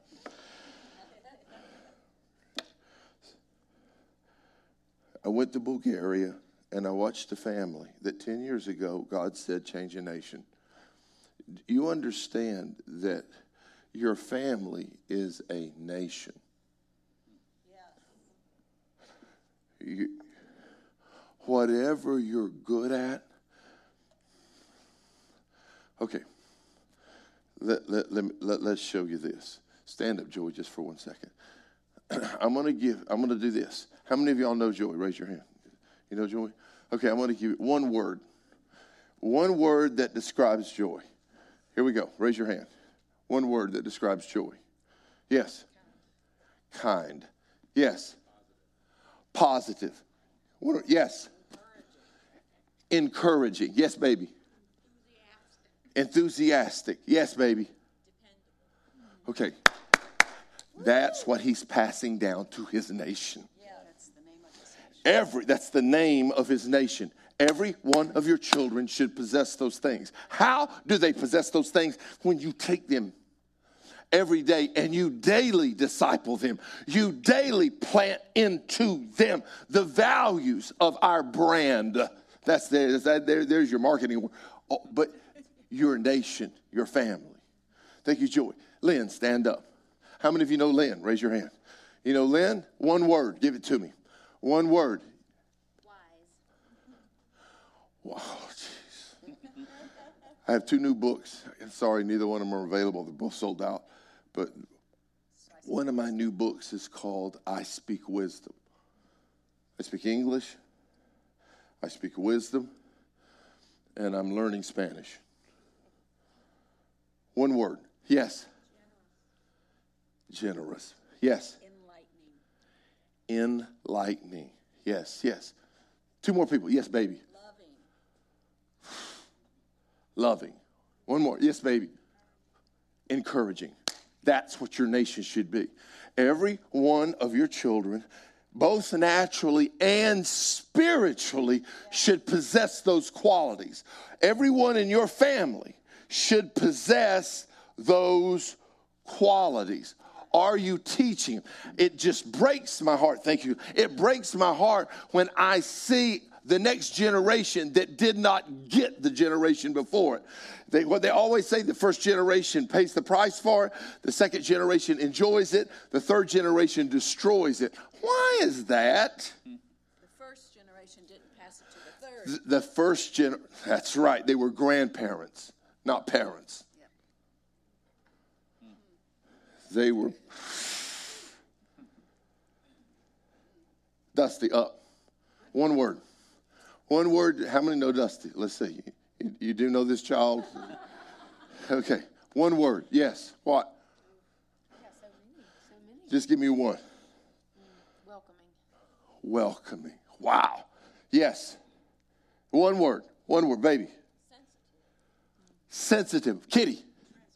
I went to Bulgaria and I watched a family that 10 years ago God said change a nation. You understand that your family is a nation. Whatever you're good at. Okay. Let's show you this. Stand up, Joey, just for 1 second. I'm going to do this. How many of y'all know Joey? Raise your hand. You know Joey? Okay, I'm going to give you one word. One word that describes joy. Here we go. Raise your hand. One word that describes joy. Yes. Kind. Yes. Positive. Yes. Encouraging. Yes, baby. Enthusiastic. Yes, baby. Okay. That's what he's passing down to his nation. That's the name of his nation. Every one of your children should possess those things. How do they possess those things? When you take them every day and you daily disciple them. You daily plant into them the values of our brand. There's your marketing word. Oh, but your nation, your family. Thank you, Joy. Lynn, stand up. How many of you know Lynn? Raise your hand. You know Lynn? One word. Give it to me. One word. Wow, jeez. I have 2 new books. Sorry, neither one of them are available. They're both sold out. But one of my new books is called I Speak Wisdom. I speak English. I speak wisdom. And I'm learning Spanish. One word. Yes. Generous. Yes. Enlightening. Yes, yes. 2 more people. Yes, baby. Loving. One more. Yes, baby. Encouraging. That's what your nation should be. Every one of your children, both naturally and spiritually, should possess those qualities. Everyone in your family should possess those qualities. Are you teaching? It just breaks my heart. Thank you. It breaks my heart when I see the next generation that did not get the generation before it. What they always say, the first generation pays the price for it. The second generation enjoys it. The third generation destroys it. Why is that? The first generation didn't pass it to the third. That's right. They were grandparents, not parents. Yep. They were. Dusty, up. One word. One word. How many know Dusty? Let's see. You do know this child? Okay. One word. Yes. What? So many. Just give me one. Welcoming. Wow. Yes. One word. One word, baby. Sensitive. Kitty.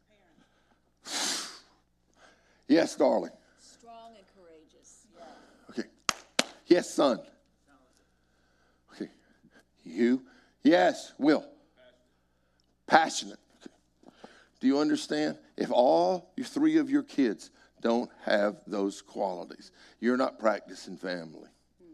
Yes, darling. Strong and courageous. Yeah. Okay. Yes, son. Okay. You. Yes, Will. Passionate. Okay. Do you understand? If all 3 of your kids don't have those qualities, you're not practicing family.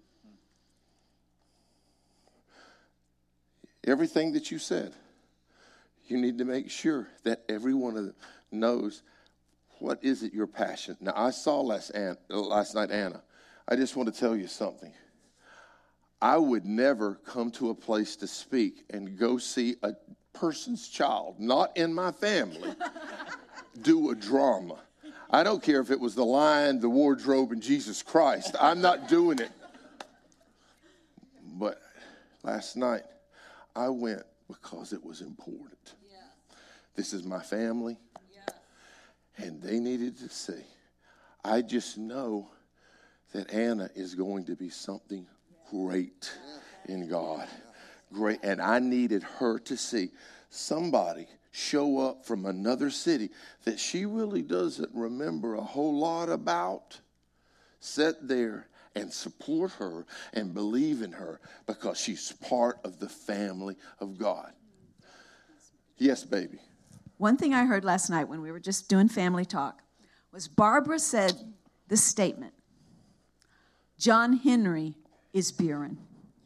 Everything that you said, you need to make sure that every one of them knows what is it your passion. Now, I saw last night Anna. I just want to tell you something. I would never come to a place to speak and go see a person's child, not in my family, do a drama. I don't care if it was the lion, the wardrobe, and Jesus Christ. I'm not doing it. But last night, I went because it was important. Yeah. This is my family, Yeah. and they needed to see. I just know that Anna is going to be something great in God. Great. And I needed her to see somebody show up from another city that she really doesn't remember a whole lot about. Sit there and support her and believe in her because she's part of the family of God. Yes, baby. One thing I heard last night when we were just doing family talk was Barbara said this statement, John Henry is Buren.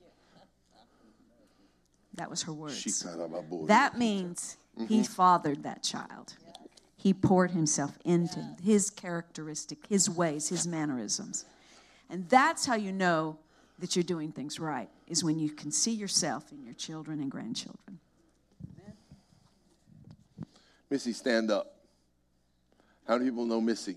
That was her words. That means he fathered that child. He poured himself into his characteristic, his ways, his mannerisms. And that's how you know that you're doing things right, is when you can see yourself in your children and grandchildren. Missy, stand up. How many people know Missy?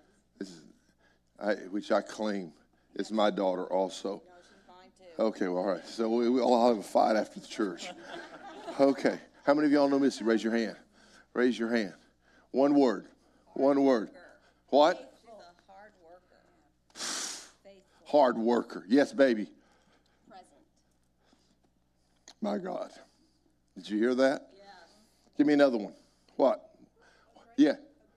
Which I claim is my daughter also. Okay, well, all right. So we all have a fight after the church. Okay. How many of y'all know Missy? Raise your hand. Raise your hand. One word. One word. What? She's a hard worker. Faithful. Hard worker. Yes, baby. Present. My God. Did you hear that? Yeah. Give me another one. What? Yeah.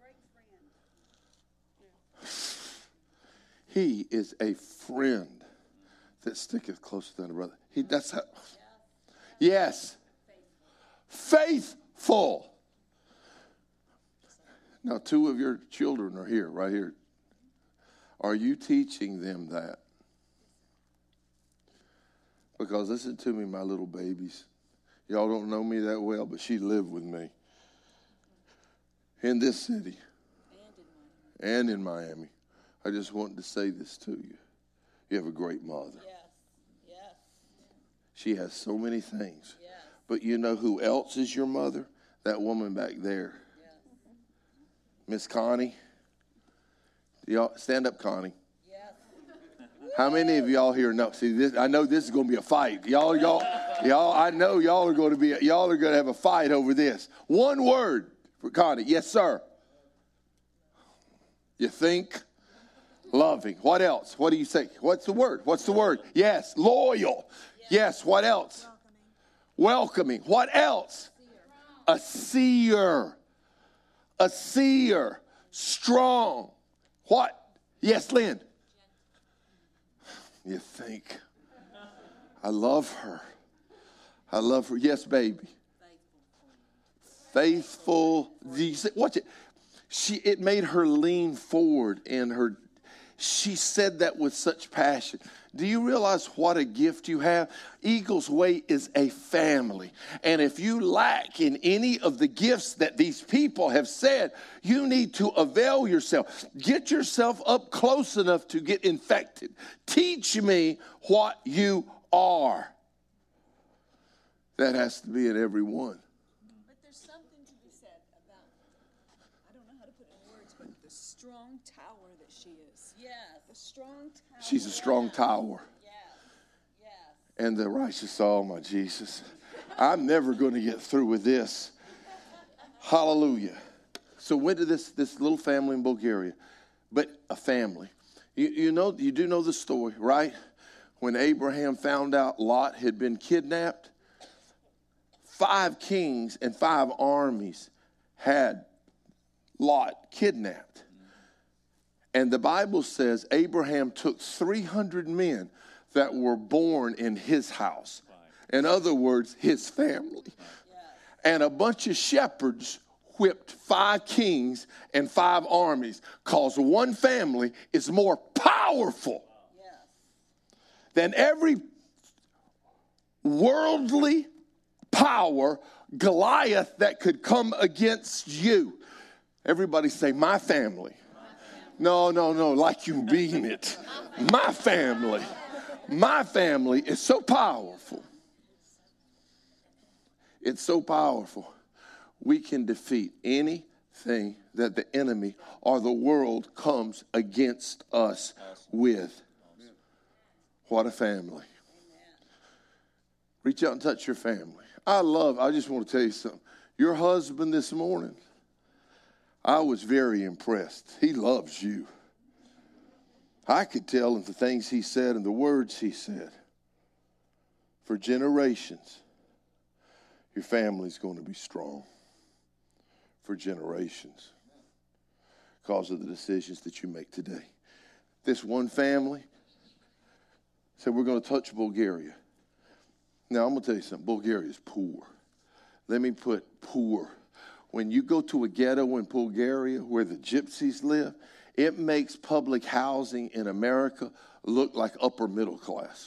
He is a friend that sticketh closer than a brother. That's how. Yes. Faithful. Now, 2 of your children are here, right here. Are you teaching them that? Because listen to me, my little babies. Y'all don't know me that well, but she lived with me in this city and in Miami. I just wanted to say this to you. You have a great mother. Yes. Yes. She has so many things. Yes. But you know who else is your mother? That woman back there. Yes. Miss Connie. Y'all stand up, Connie. Yes. How many of y'all here know? See, this, I know this is going to be a fight. Y'all. I know y'all are going to have a fight over this. One word for Connie. Yes, sir. You think? Loving. What else? What do you say? What's the word? What's the word? Yes. Loyal. Yes. What else? Welcoming. What else? A seer. A seer. Strong. What? Yes, Lynn. You think? I love her. I love her. Yes, baby. Faithful. Watch it. It made her lean forward in her. She said that with such passion. Do you realize what a gift you have? Eagles Way is a family. And if you lack in any of the gifts that these people have said, you need to avail yourself. Get yourself up close enough to get infected. Teach me what you are. That has to be in every one. But there's something to be said about, I don't know how to put it in words, but the strong tower that she is. Yes. The strong tower. She's a strong tower. Yes. Yes. And the righteous, oh my Jesus. I'm never going to get through with this. Hallelujah. So went to this little family in Bulgaria, but a family. You do know the story, right? When Abraham found out Lot had been kidnapped, 5 kings and 5 armies had Lot kidnapped. And the Bible says Abraham took 300 men that were born in his house. In other words, his family. And a bunch of shepherds whipped 5 kings and 5 armies, because one family is more powerful than every worldly power, Goliath, that could come against you. Everybody say, my family. No, like you mean it. My family. My family is so powerful. It's so powerful. We can defeat anything thing that the enemy or the world comes against us with. What a family. Reach out and touch your family. I just want to tell you something. Your husband this morning, I was very impressed. He loves you. I could tell in the things he said and the words he said. For generations, your family's going to be strong. For generations. Because of the decisions that you make today. This one family said, we're going to touch Bulgaria. Now, I'm going to tell you something. Bulgaria is poor. Let me put poor. When you go to a ghetto in Bulgaria where the gypsies live, it makes public housing in America look like upper middle class.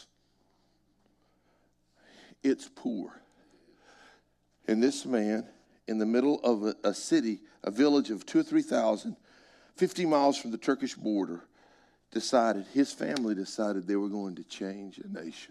It's poor. And this man, in the middle of a city, a village of 2,000 or 3,000, 50 miles from the Turkish border, his family decided they were going to change a nation.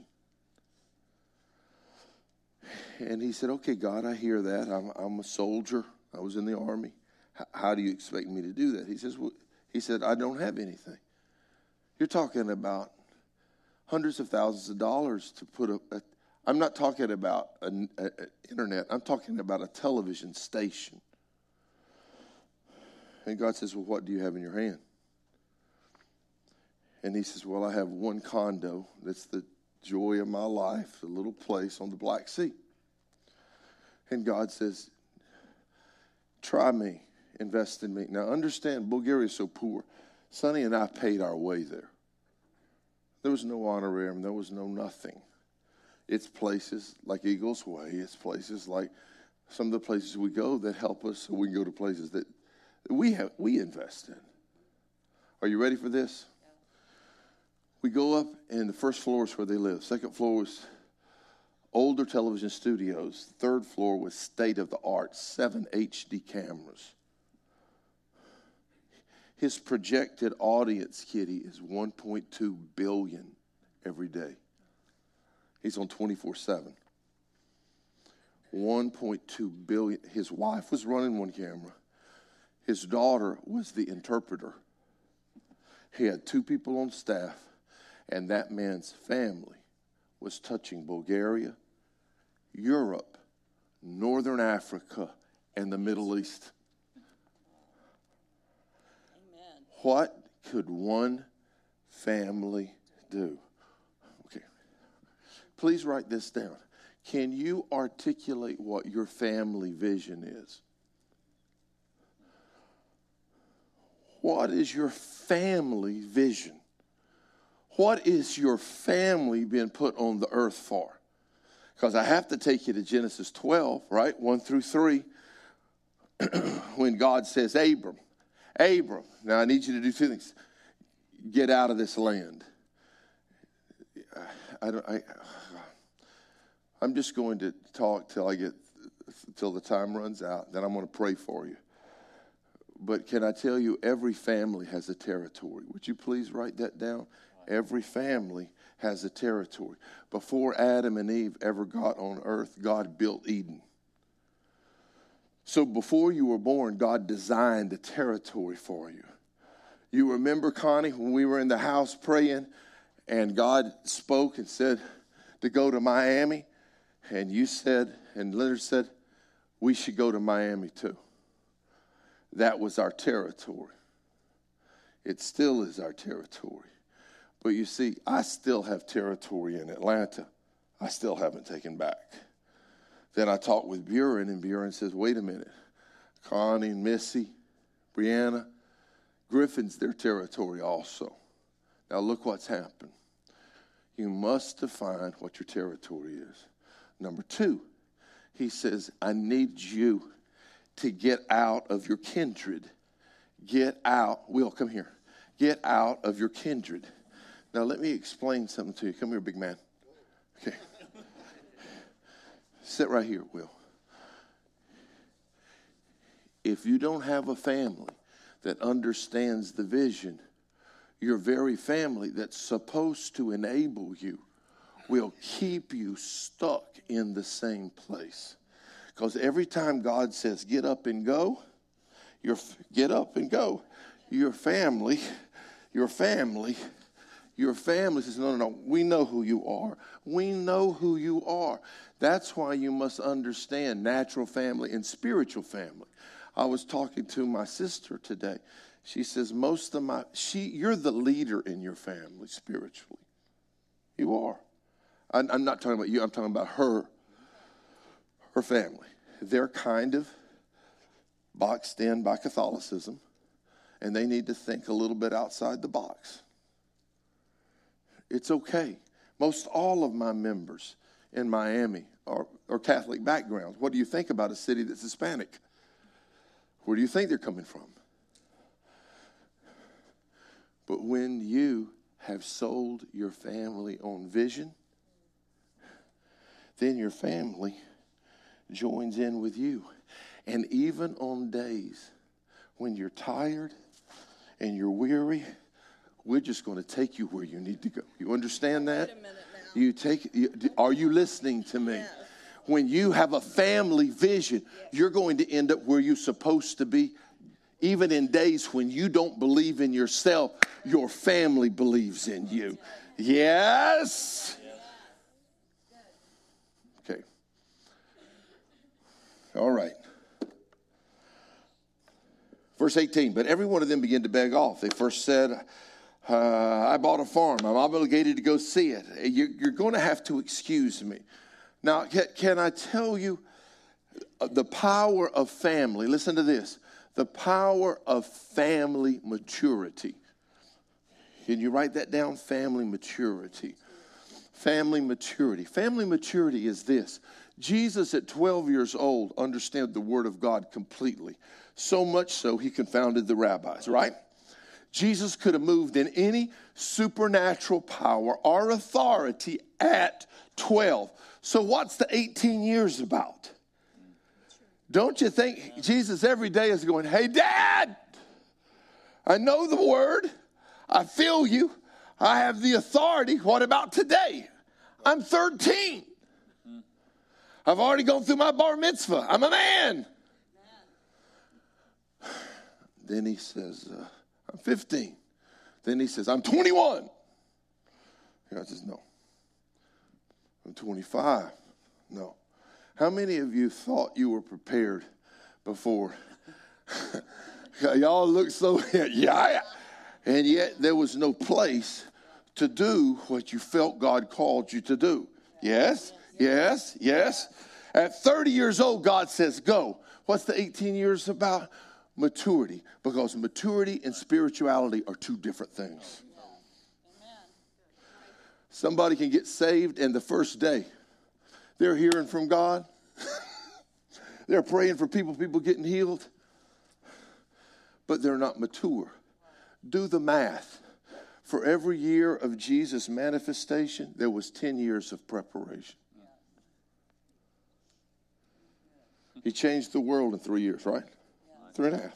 And he said, okay, God, I hear that. I'm a soldier. I was in the army. How do you expect me to do that? He said, I don't have anything. You're talking about hundreds of thousands of dollars to put I'm not talking about an internet. I'm talking about a television station. And God says, well, what do you have in your hand? And he says, well, I have one condo that's the joy of my life, a little place on the Black Sea. And God says, try me, invest in me. Now, understand, Bulgaria is so poor. Sonny and I paid our way there. There was no honorarium. There was no nothing. It's places like Eagles Way. It's places like some of the places we go that help us so we can go to places that we invest in. Are you ready for this? We go up, and the first floor is where they live. Second floor was older television studios. Third floor was state-of-the-art, 7 HD cameras. His projected audience, Kitty, is 1.2 billion every day. He's on 24/7. 1.2 billion. His wife was running one camera. His daughter was the interpreter. He had 2 people on staff, and that man's family was touching Bulgaria, Europe, Northern Africa, and the Middle East. Amen. What could one family do? Okay. Please write this down. Can you articulate what your family vision is? What is your family vision? What is your family being put on the earth for? Because I have to take you to Genesis 12, right? 1 through 3. When God says, Abram, now I need you to do 2 things. Get out of this land. I'm just going to talk till the time runs out. Then I'm going to pray for you. But can I tell you, every family has a territory. Would you please write that down? Every family has a territory. Before Adam and Eve ever got on earth, God built Eden. So before you were born, God designed a territory for you. You remember, Connie, when we were in the house praying, and God spoke and said to go to Miami, and you said, and Leonard said, we should go to Miami too. That was our territory. It still is our territory. But you see, I still have territory in Atlanta. I still haven't taken back. Then I talked with Buren, and Buren says, wait a minute. Connie and Missy, Brianna, Griffin's their territory also. Now look what's happened. You must define what your territory is. Number 2, he says, I need you to get out of your kindred. Get out. Will, come here. Get out of your kindred. Now, let me explain something to you. Come here, big man. Okay. Sit right here, Will. If you don't have a family that understands the vision, your very family that's supposed to enable you will keep you stuck in the same place. Because every time God says, get up and go, Get up and go. Your family says, no, we know who you are. We know who you are. That's why you must understand natural family and spiritual family. I was talking to my sister today. She says, you're the leader in your family spiritually. You are. I'm not talking about you. I'm talking about her family. They're kind of boxed in by Catholicism, and they need to think a little bit outside the box. It's okay. Most all of my members in Miami are Catholic backgrounds. What do you think about a city that's Hispanic? Where do you think they're coming from? But when you have sold your family on vision, then your family joins in with you. And even on days when you're tired and you're weary, we're just going to take you where you need to go. You understand that? Wait a minute now. Are you listening to me? Yes. When you have a family vision, you're going to end up where you're supposed to be. Even in days when you don't believe in yourself, your family believes in you. Yes? Okay. All right. Verse 18, but every one of them began to beg off. They first said, I bought a farm. I'm obligated to go see it. You're going to have to excuse me. Now, can I tell you the power of family? Listen to this. The power of family maturity. Can you write that down? Family maturity. Family maturity. Family maturity is this. Jesus at 12 years old understood the word of God completely. So much so he confounded the rabbis, right? Jesus could have moved in any supernatural power or authority at 12. So what's the 18 years about? Don't you think Jesus every day is going, hey, Dad, I know the word. I feel you. I have the authority. What about today? I'm 13. I've already gone through my bar mitzvah. I'm a man. Then he says, I'm 15. Then he says, I'm 21. God says, no. I'm 25. No. How many of you thought you were prepared before? Y'all look so, yeah. And yet there was no place to do what you felt God called you to do. Yes, yes, yes. At 30 years old, God says, go. What's the 18 years about? Maturity. Because maturity and spirituality are two different things. Somebody can get saved and the first day they're hearing from God. They're praying for people getting healed. But they're not mature. Do the math. For every year of Jesus' manifestation, there was 10 years of preparation. He changed the world in 3 years, right? 3.5.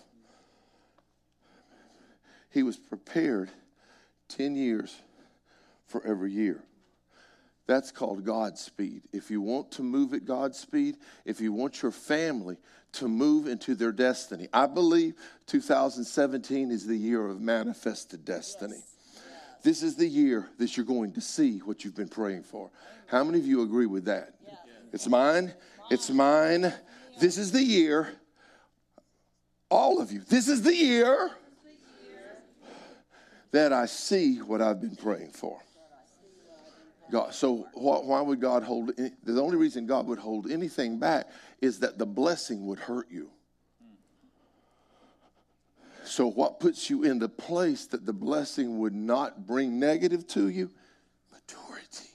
He was prepared 10 years for every year. That's called God's speed. If you want to move at God's speed, if you want your family to move into their destiny, I believe 2017 is the year of manifested destiny. Yes. This is the year that you're going to see what you've been praying for. How many of you agree with that? Yes. It's mine. It's mine. This is the year. All of you. This is the year that I see what I've been praying for. God, so why would God hold it? The only reason God would hold anything back is that the blessing would hurt you. So what puts you in the place that the blessing would not bring negative to you? Maturity.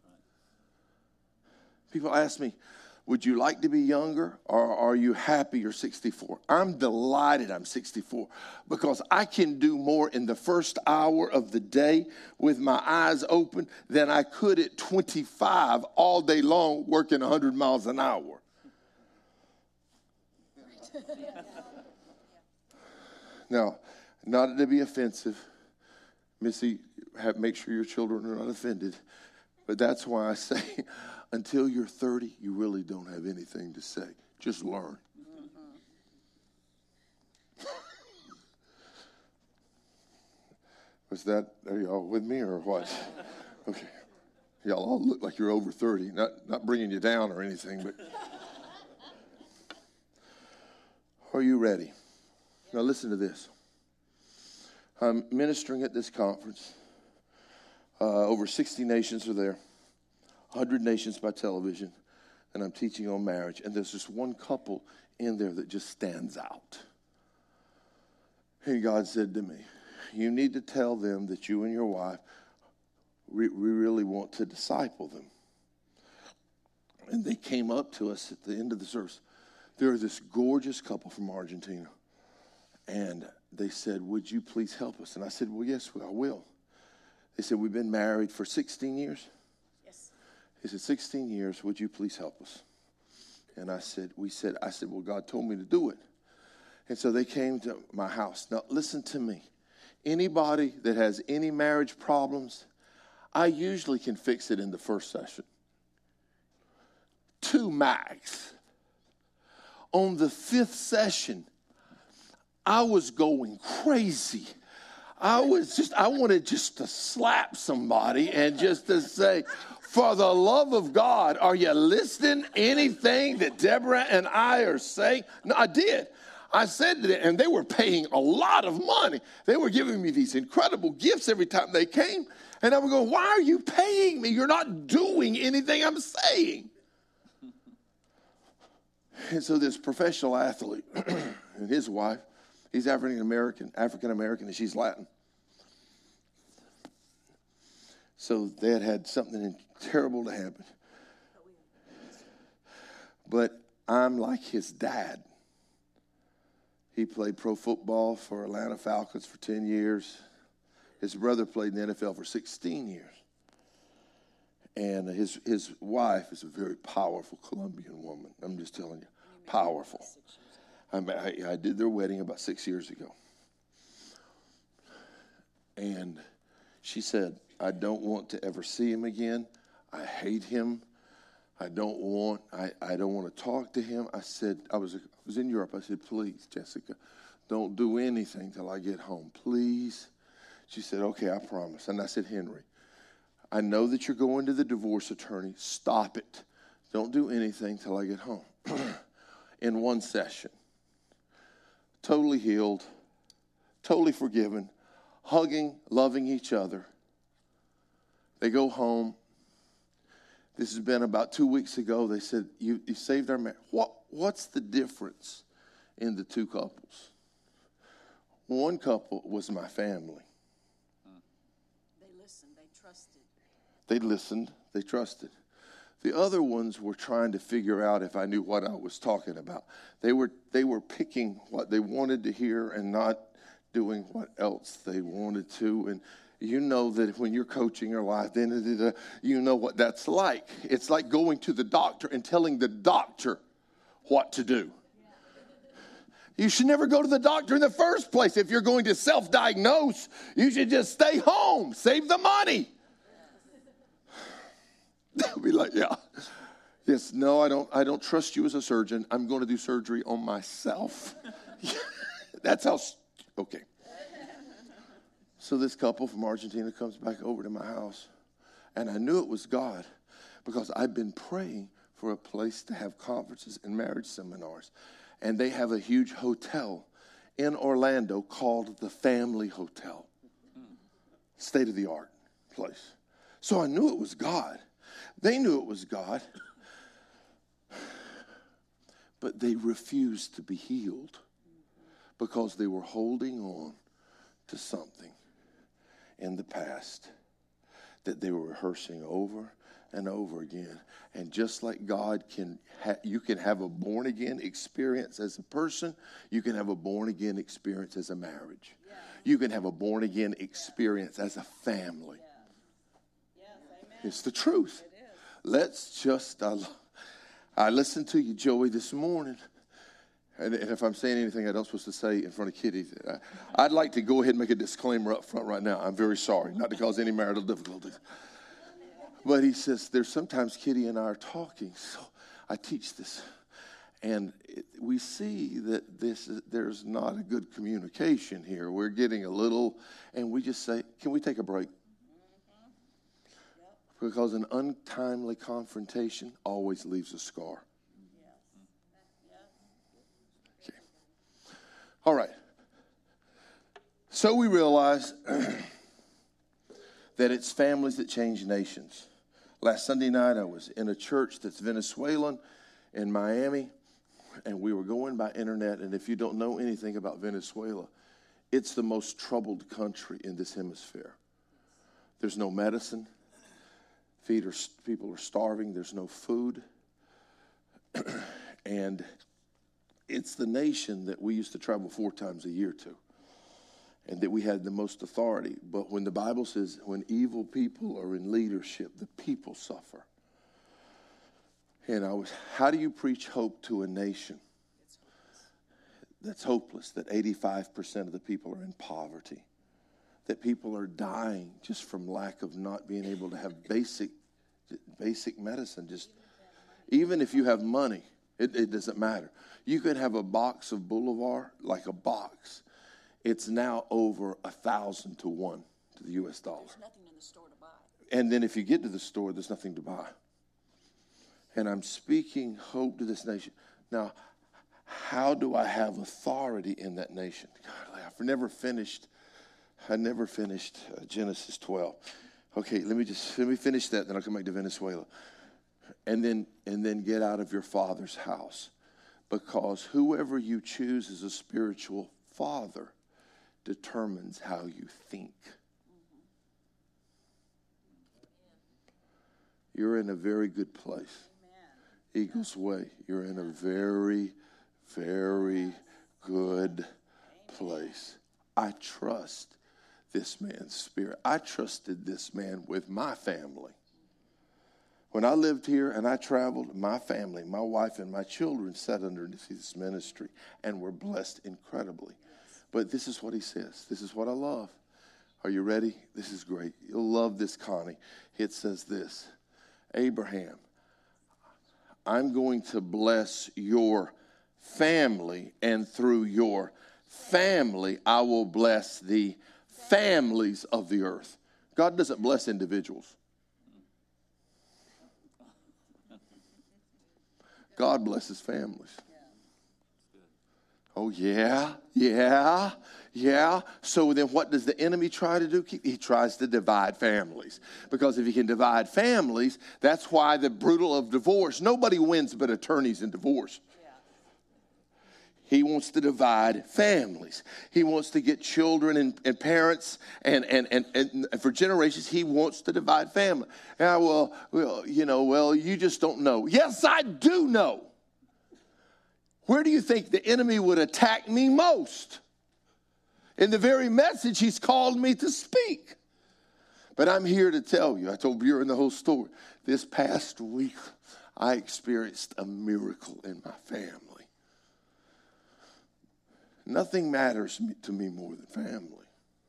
People ask me, would you like to be younger or are you happy you're 64? I'm delighted I'm 64 because I can do more in the first hour of the day with my eyes open than I could at 25 all day long working 100 miles an hour. Now, not to be offensive, Missy, make sure your children are not offended, but that's why I say, until you're 30, you really don't have anything to say. Just learn. Are y'all with me or what? Okay. Y'all all look like you're over 30. Not bringing you down or anything, but are you ready? Now listen to this. I'm ministering at this conference. Over 60 nations are there. 100 nations by television. And I'm teaching on marriage. And there's this one couple in there that just stands out. And God said to me, you need to tell them that you and your wife, we really want to disciple them. And they came up to us at the end of the service. They're this gorgeous couple from Argentina. And they said, would you please help us? And I said, well, yes, I will. They said, we've been married for 16 years. Yes. He said, 16 years, would you please help us? And I said, well, God told me to do it. And so they came to my house. Now, listen to me. Anybody that has any marriage problems, I usually can fix it in the first session. 2 max. On the 5th session, I was going crazy. I wanted just to slap somebody and just to say, for the love of God, are you listening to anything that Deborah and I are saying? No, I did. I said to them, and they were paying a lot of money. They were giving me these incredible gifts every time they came. And I would go, why are you paying me? You're not doing anything I'm saying. And so this professional athlete and his wife, he's African American, and she's Latin. So they had something terrible to happen. But I'm like his dad. He played pro football for Atlanta Falcons for 10 years. His brother played in the NFL for 16 years. And his wife is a very powerful Colombian woman. I'm just telling you, powerful. I did their wedding about 6 years ago. And she said, I don't want to ever see him again. I hate him. I don't want to talk to him. I said, I was in Europe. I said, please, Jessica, don't do anything till I get home. Please. She said, okay, I promise. And I said, Henry, I know that you're going to the divorce attorney. Stop it. Don't do anything till I get home. In 1 session. Totally healed. Totally forgiven. Hugging, loving each other. They go home. This has been about 2 weeks ago. They said, you saved our marriage. What's the difference in the 2 couples? One couple was my family. They listened. They trusted. They listened. They trusted. The other ones were trying to figure out if I knew what I was talking about. They were picking what they wanted to hear and not doing what else they wanted to. And you know that when you're coaching your life, then you know what that's like. It's like going to the doctor and telling the doctor what to do. You should never go to the doctor in the first place. If you're going to self-diagnose, you should just stay home. Save the money. They'll be like, yeah. Yes, no, I don't trust you as a surgeon. I'm going to do surgery on myself. That's how, okay. So this couple from Argentina comes back over to my house. And I knew it was God because I've been praying for a place to have conferences and marriage seminars. And they have a huge hotel in Orlando called the Family Hotel. State-of-the-art place. So I knew it was God. They knew it was God. But they refused to be healed because they were holding on to something in the past that they were rehearsing over and over again. And just like God you can have a born-again experience as a person, you can have a born-again experience as a marriage. Yeah. You can have a born-again experience as a family. Yeah. Yes, it's the truth. It is. Let's just, I listened to you, Joey, this morning. And if I'm saying anything I don't supposed to say in front of Kitty, I'd like to go ahead and make a disclaimer up front right now. I'm very sorry, not to cause any marital difficulties. But he says, there's sometimes Kitty and I are talking, so I teach this. And we see that there's not a good communication here. We're getting a little, and we just say, can we take a break? Because an untimely confrontation always leaves a scar. Okay. All right. So we realize that it's families that change nations. Last Sunday night, I was in a church that's Venezuelan in Miami, and we were going by internet. And if you don't know anything about Venezuela, it's the most troubled country in this hemisphere. There's no medicine. People are starving. There's no food. And it's the nation that we used to travel 4 times a year to, and that we had the most authority. But when the Bible says, when evil people are in leadership, the people suffer. And how do you preach hope to a nation that's hopeless, that 85% of the people are in poverty, that people are dying just from lack of not being able to have basic medicine? Just even if you have money, it doesn't matter. You could have a box of Boulevard, like a box. It's now over 1,000 to 1 to the U.S. dollar. There's nothing in the store to buy. And then if you get to the store, there's nothing to buy. And I'm speaking hope to this nation. Now, how do I have authority in that nation? God, I never finished Genesis 12. Okay, let me finish that, then I'll come back to Venezuela. And then get out of your father's house. Because whoever you choose as a spiritual father determines how you think. You're in a very good place. Eagles Way, you're in a very, very good place. I trust this man's spirit. I trusted this man with my family. When I lived here and I traveled, my family, my wife and my children sat underneath this ministry and were blessed incredibly. But this is what he says. This is what I love. Are you ready? This is great. You'll love this, Connie. It says this: Abraham, I'm going to bless your family, and through your family, I will bless the families of the earth. God doesn't bless individuals. God blesses families. Oh, yeah. So then what does the enemy try to do? He tries to divide families. Because if he can divide families, that's why the brutal of divorce. Nobody wins but attorneys in divorce. He wants to divide families. He wants to get children and parents and for generations, he wants to divide family. Well, you just don't know. Yes, I do know. Where do you think the enemy would attack me most? In the very message he's called me to speak. But I'm here to tell you, I told Buren the whole story. This past week, I experienced a miracle in my family. Nothing matters to me more than family.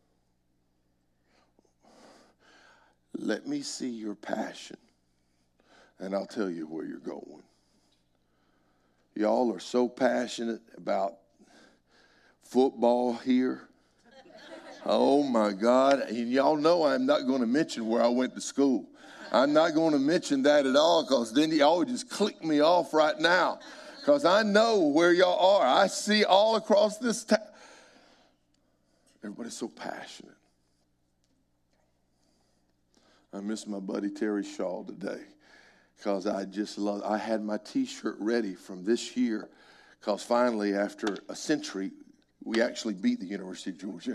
Let me see your passion, and I'll tell you where you're going. Y'all are so passionate about football here. Oh, my God. And y'all know I'm not going to mention where I went to school. I'm not going to mention that at all, because then y'all would just click me off right now. Because I know where y'all are. I see all across this town. Everybody's so passionate. I miss my buddy Terry Shaw today, because I had my T-shirt ready from this year, because finally, after a century, we actually beat the University of Georgia.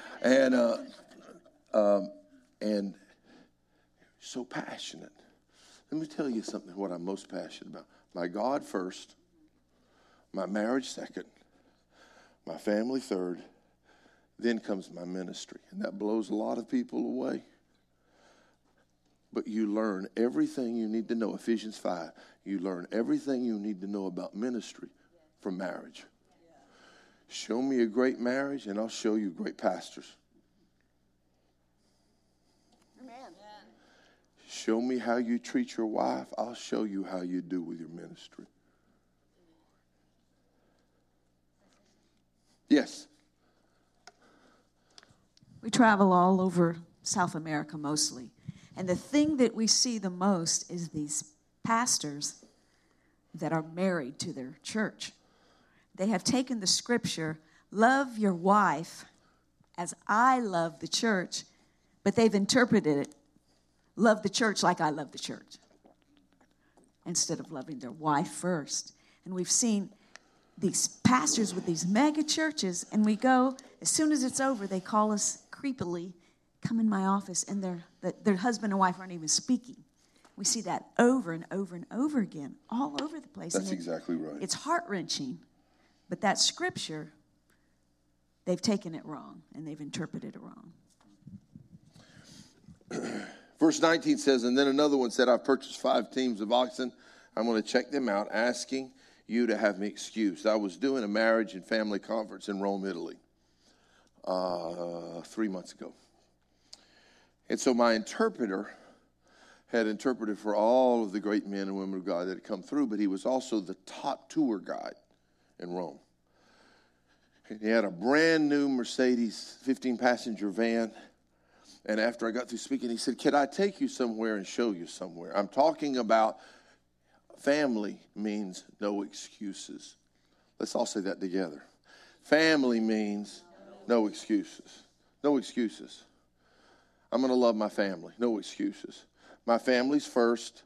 And so passionate. Let me tell you something, what I'm most passionate about. My God first, my marriage second, my family third, then comes my ministry. And that blows a lot of people away. But you learn everything you need to know. Ephesians 5. You learn everything you need to know about ministry from marriage. Show me a great marriage, and I'll show you great pastors. Amen. Show me how you treat your wife. I'll show you how you do with your ministry. We travel all over South America mostly. And the thing that we see the most is these pastors that are married to their church. They have taken the scripture, love your wife as I love the church, but they've interpreted it, love the church like I love the church, instead of loving their wife first. And we've seen these pastors with these mega churches, and we go, as soon as it's over, they call us creepily, come in my office, and their husband and wife aren't even speaking. We see that over and over and over again, all over the place. That's exactly right. It's heart-wrenching. But that scripture, they've taken it wrong, and they've interpreted it wrong. Verse 19 says, and then another one said, I've purchased 5 teams of oxen. I'm going to check them out, asking you to have me excused. I was doing a marriage and family conference in Rome, Italy, 3 months ago. And so my interpreter had interpreted for all of the great men and women of God that had come through, but he was also the top tour guide in Rome. And he had a brand new Mercedes 15-passenger van. And after I got through speaking, he said, can I take you somewhere and show you somewhere? I'm talking about family means no excuses. Let's all say that together. Family means no excuses. No excuses. I'm going to love my family. No excuses. My family's first.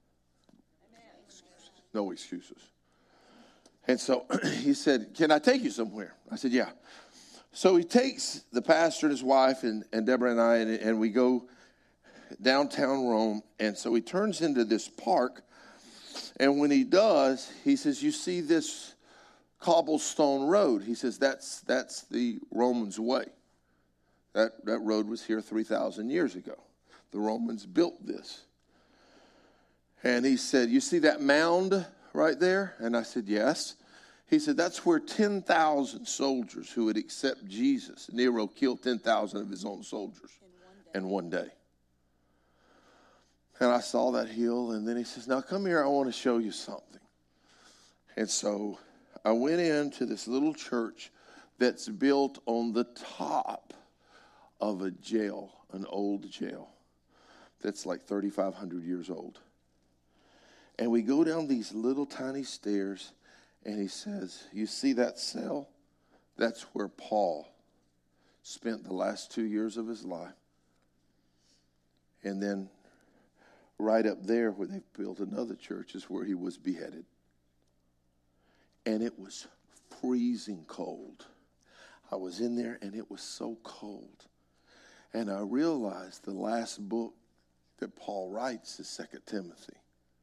No excuses. And so he said, can I take you somewhere? I said, yeah. So he takes the pastor and his wife and Deborah and I, and we go downtown Rome. And so he turns into this park. And when he does, he says, you see this cobblestone road. He says, that's the Romans' way. That road was here 3,000 years ago. The Romans built this. And he said, you see that mound right there? And I said, yes. He said, that's where 10,000 soldiers who would accept Jesus. Nero killed 10,000 of his own soldiers in one day. And I saw that hill, and then he says, now come here, I want to show you something. And so I went into this little church that's built on the top of a jail, an old jail that's like 3,500 years old. And we go down these little tiny stairs, and he says, you see that cell? That's where Paul spent the last 2 years of his life. And then right up there where they've built another church is where he was beheaded. And it was freezing cold. I was in there, and it was so cold. And I realized the last book that Paul writes is 2 Timothy.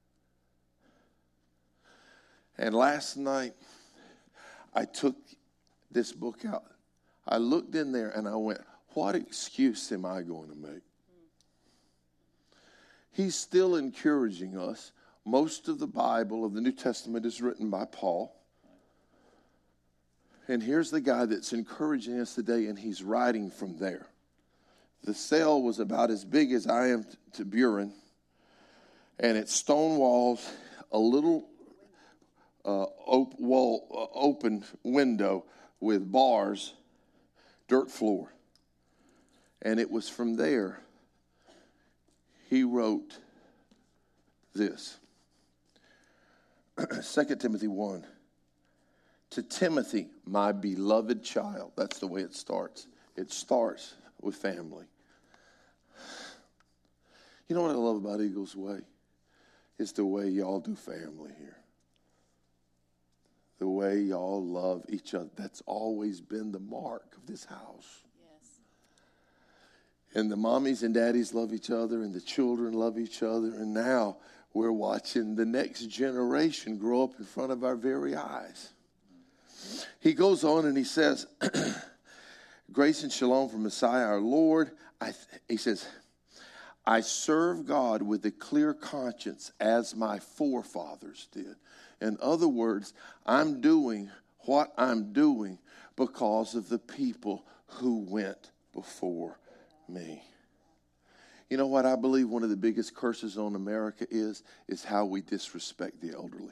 And last night, I took this book out. I looked in there and I went, what excuse am I going to make? He's still encouraging us. Most of the Bible of the New Testament is written by Paul. And here's the guy that's encouraging us today, and he's writing from there. The cell was about as big as I am to Buren, and it's stone walls, a little open window with bars, dirt floor. And it was from there he wrote this. 2 Timothy 1. To Timothy, my beloved child. That's the way it starts. It starts with family. You know what I love about Eagles Way? It's the way y'all do family here. The way y'all love each other. That's always been the mark of this house. Yes. And the mommies and daddies love each other, and the children love each other, and now we're watching the next generation grow up in front of our very eyes. He goes on and he says, grace and shalom from Messiah our Lord. He says, I serve God with a clear conscience as my forefathers did. In other words, I'm doing what I'm doing because of the people who went before me. You know what I believe one of the biggest curses on America is how we disrespect the elderly.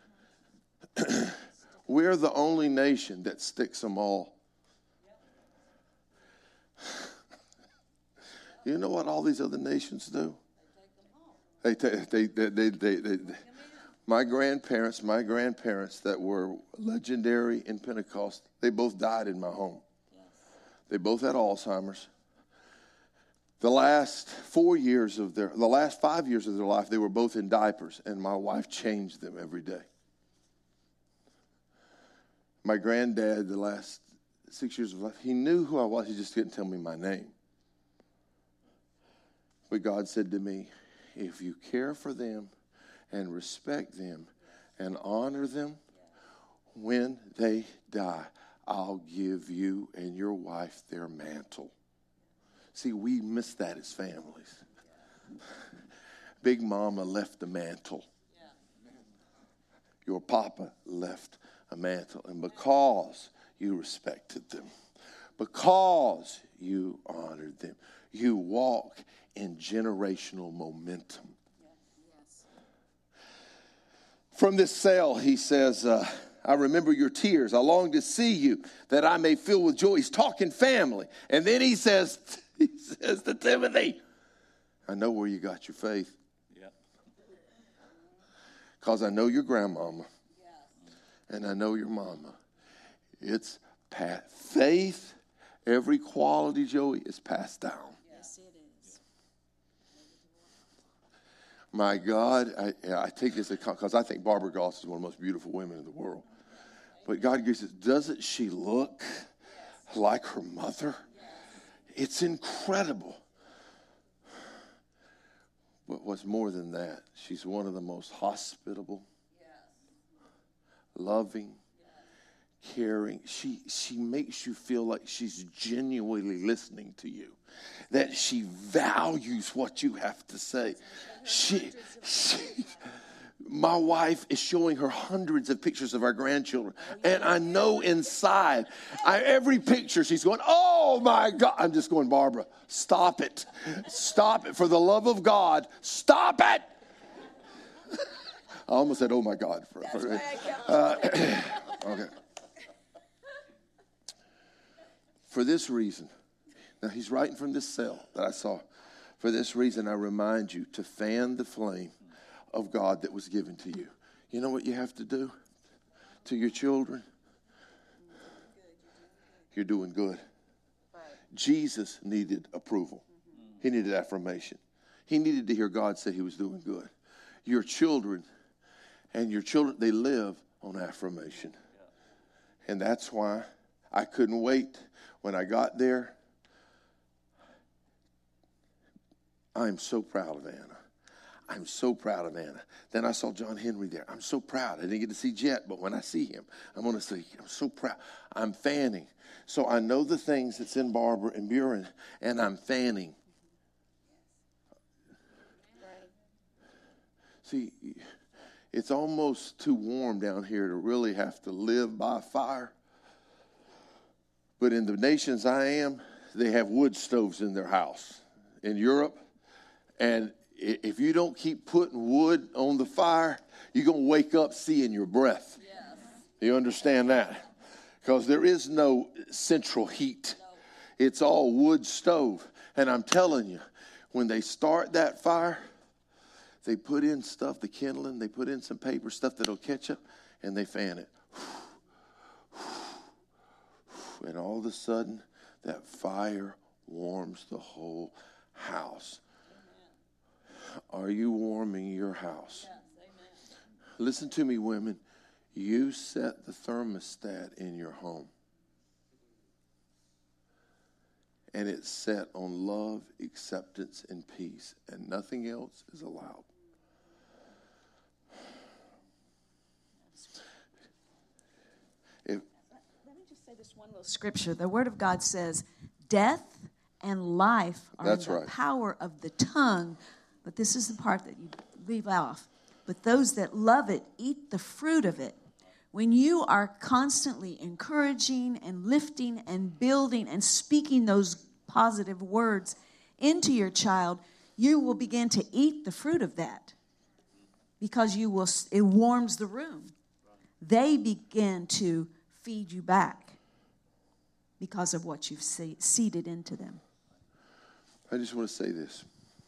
We're the only nation that sticks them all You know what all these other nations do? My grandparents that were legendary in Pentecost, they both died in my home. They both had Alzheimer's. The last 5 years of their life, they were both in diapers, and my wife changed them every day. My granddad, the last 6 years of life, he knew who I was. He just didn't tell me my name. But God said to me, if you care for them and respect them and honor them, when they die, I'll give you and your wife their mantle. See, we miss that as families. Big Mama left the mantle. Your papa left a mantle. And because you respected them, because you honored them, you walk in generational momentum. From this cell, he says, I remember your tears. I long to see you that I may fill with joy. He's talking family. And then he says to Timothy, I know where you got your faith. Because I know your grandmama. And I know your mama. It's faith, every quality, Joey, is passed down. Yes, it is. My God, I take this because I think Barbara Goss is one of the most beautiful women in the world. But God gives it, doesn't she look like her mother? It's incredible. But what's more than that, she's one of the most hospitable, loving, caring. She makes you feel like she's genuinely listening to you, that she values what you have to say. My wife is showing her hundreds of pictures of our grandchildren, and I know inside, every picture she's going, oh my God. I'm just going, Barbara, stop it. Stop it. For the love of God, stop it. I almost said, oh my God. Okay. For this reason, now he's writing from this cell that I saw. For this reason, I remind you to fan the flame of God that was given to you. You know what you have to do to your children? You're doing good. Jesus needed approval. He needed affirmation. He needed to hear God say he was doing good. Your children, they live on affirmation. And that's why I couldn't wait. When I got there, I'm so proud of Anna. I'm so proud of Anna. Then I saw John Henry there. I'm so proud. I didn't get to see Jet, but when I see him, I'm going to say, I'm so proud. I'm fanning. So I know the things that's in Barbara and Buren, and I'm fanning. See, it's almost too warm down here to really have to live by fire. But in the nations I am, they have wood stoves in their house. In Europe, and if you don't keep putting wood on the fire, you're going to wake up seeing your breath. Yes. You understand that? Because there is no central heat. No. It's all wood stove. And I'm telling you, when they start that fire, they put in stuff, the kindling, they put in some paper, stuff that'll catch up, and they fan it. And all of a sudden, that fire warms the whole house. Are you warming your house? Yes, amen. Listen to me, women. You set the thermostat in your home. And it's set on love, acceptance, and peace. And nothing else is allowed. Let me just say this one little scripture. The Word of God says, death and life are in the power of the tongue. But this is the part that you leave off. But those that love it eat the fruit of it. When you are constantly encouraging and lifting and building and speaking those positive words into your child, you will begin to eat the fruit of that. Because it warms the room. They begin to feed you back because of what you've seeded into them. I just want to say this.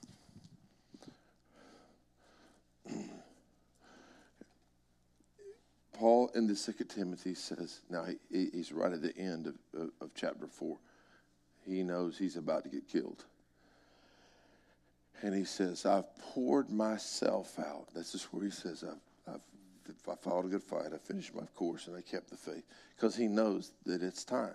Paul in the 2 Timothy says, now he's right at the end of chapter 4. He knows he's about to get killed. And he says, I've poured myself out. This is where he says, I fought a good fight. I finished my course and I kept the faith. Because he knows that it's time.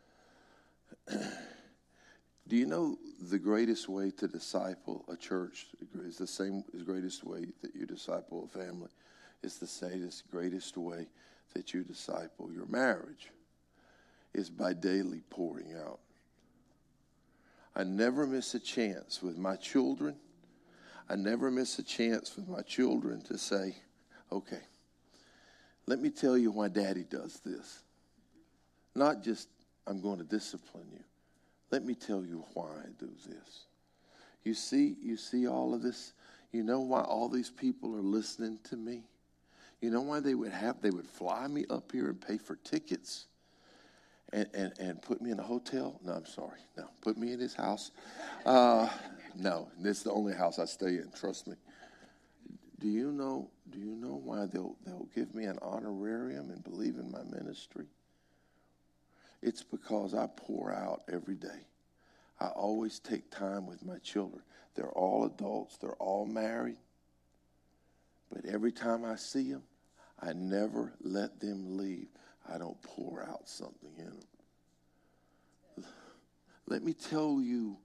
Do you know the greatest way to disciple a church is the same as the greatest way that you disciple a family? It's the greatest way that you disciple your marriage is by daily pouring out. I never miss a chance with my children. I never miss a chance with my children to say, okay, let me tell you why Daddy does this. Not just, I'm going to discipline you. Let me tell you why I do this. You see all of this? You know why all these people are listening to me? You know why they would fly me up here and pay for tickets and put me in a hotel? No, I'm sorry. No, put me in his house. No, this is the only house I stay in, trust me. Do you know why they'll give me an honorarium and believe in my ministry? It's because I pour out every day. I always take time with my children. They're all adults. They're all married. But every time I see them, I never let them leave. I don't pour out something in them. Let me tell you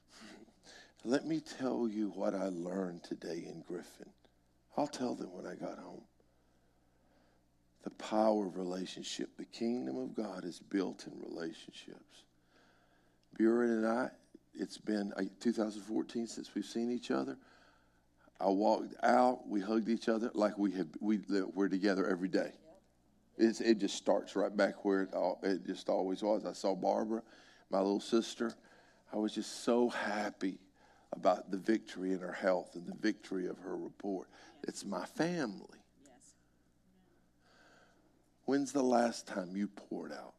what I learned today in Griffin. I'll tell them when I got home. The power of relationship. The kingdom of God is built in relationships. Buren and I, it's been 2014 since we've seen each other. I walked out, we hugged each other like we're together every day. It just starts right back where it just always was. I saw Barbara, my little sister. I was just so happy about the victory in her health and the victory of her report. It's my family. Yes. When's the last time you poured out?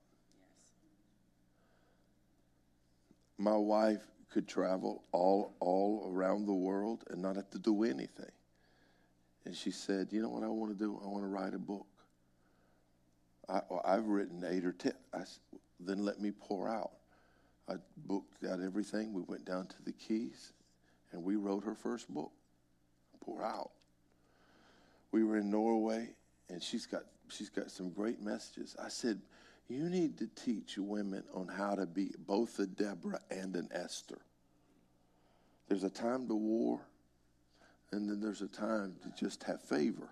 Yes. My wife could travel all around the world and not have to do anything. And she said, you know what I want to do? I want to write a book. I've written 8 or 10. Then let me pour out. I booked out everything. We went down to the Keys, and we wrote her first book, Pour Out. We were in Norway, and she's got some great messages. I said, you need to teach women on how to be both a Deborah and an Esther. There's a time to war, and then there's a time to just have favor.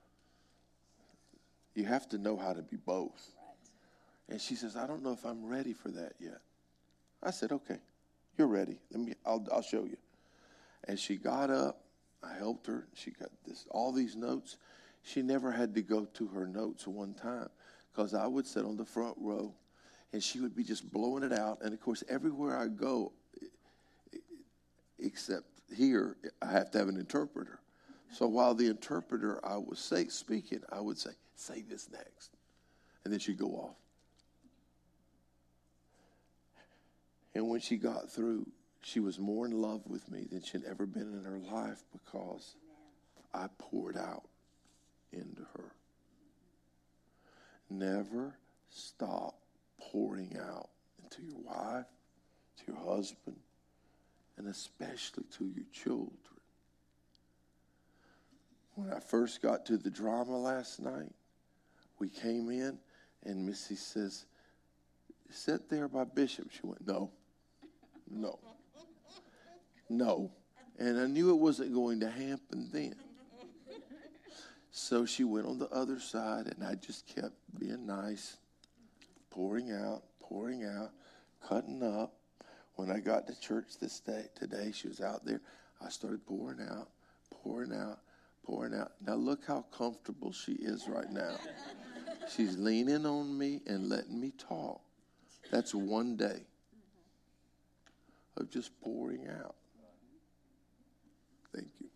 You have to know how to be both. And she says, I don't know if I'm ready for that yet. I said, okay, you're ready. I'll show you. And she got up. I helped her. She got all these notes. She never had to go to her notes one time because I would sit on the front row and she would be just blowing it out. And, of course, everywhere I go, except here, I have to have an interpreter. So while the interpreter I was speaking, I would say this next. And then she'd go off. And when she got through, she was more in love with me than she'd ever been in her life because I poured out into her. Never stop pouring out into your wife, to your husband, and especially to your children. When I first got to the drama last night, we came in and Missy says, sit there by Bishop. She went, no. And I knew it wasn't going to happen then. So she went on the other side, and I just kept being nice, pouring out, cutting up. When I got to church today, she was out there. I started pouring out. Now look how comfortable she is right now. She's leaning on me and letting me talk. That's one day of just pouring out. Thank you.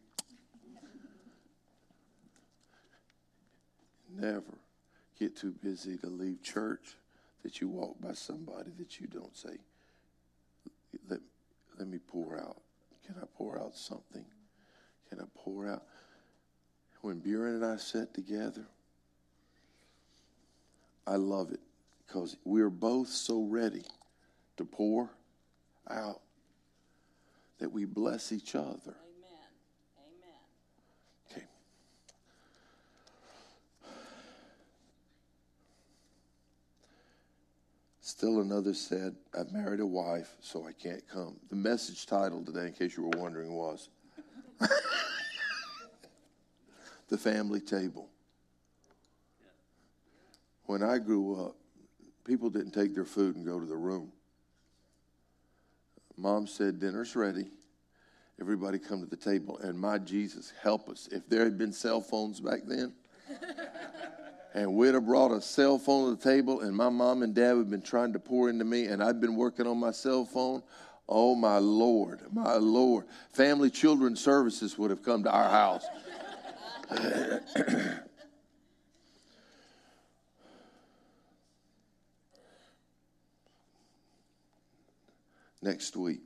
Never get too busy to leave church that you walk by somebody that you don't say, let me pour out something? Can I pour out? When Buren and I sat together, I love it because we're both so ready to pour out that we bless each other. Amen. Amen. Okay. Still another said, I've married a wife, so I can't come. The message title today, in case you were wondering, was The Family Table. When I grew up, people didn't take their food and go to the room. Mom said, dinner's ready. Everybody come to the table. And my Jesus, help us. If there had been cell phones back then, and we'd have brought a cell phone to the table, and my mom and dad had been trying to pour into me, and I'd been working on my cell phone, oh, my Lord, my Lord. Family Children's Services would have come to our house. Next week,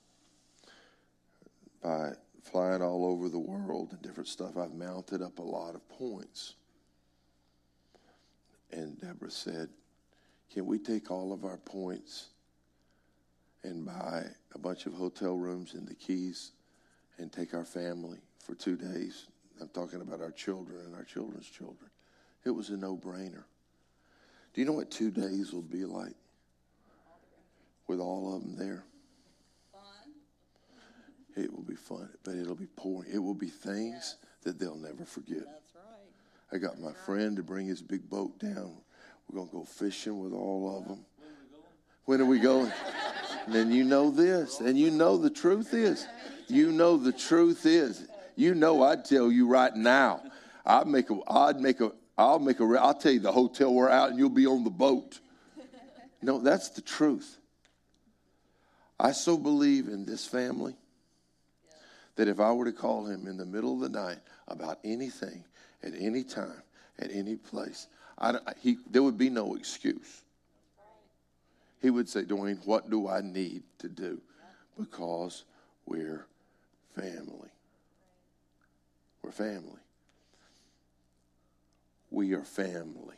by flying all over the world and different stuff, I've mounted up a lot of points. And Deborah said, can we take all of our points and buy a bunch of hotel rooms in the Keys and take our family for 2 days? I'm talking about our children and our children's children. It was a no-brainer. Do you know what 2 days will be like with all of them there? Fun. It will be fun, but it'll be pouring. It will be things that they'll never forget. That's right. I got my friend to bring his big boat down. We're going to go fishing with all of them. When are we going? And then you know this, and you know the truth is. You know the truth is. You know I'd tell you right now. I'll tell you the hotel we're out and you'll be on the boat. No, that's the truth. I so believe in this family that if I were to call him in the middle of the night about anything, at any time, at any place, there would be no excuse. He would say, Dwayne, what do I need to do? Because we're family. We're family. We are family.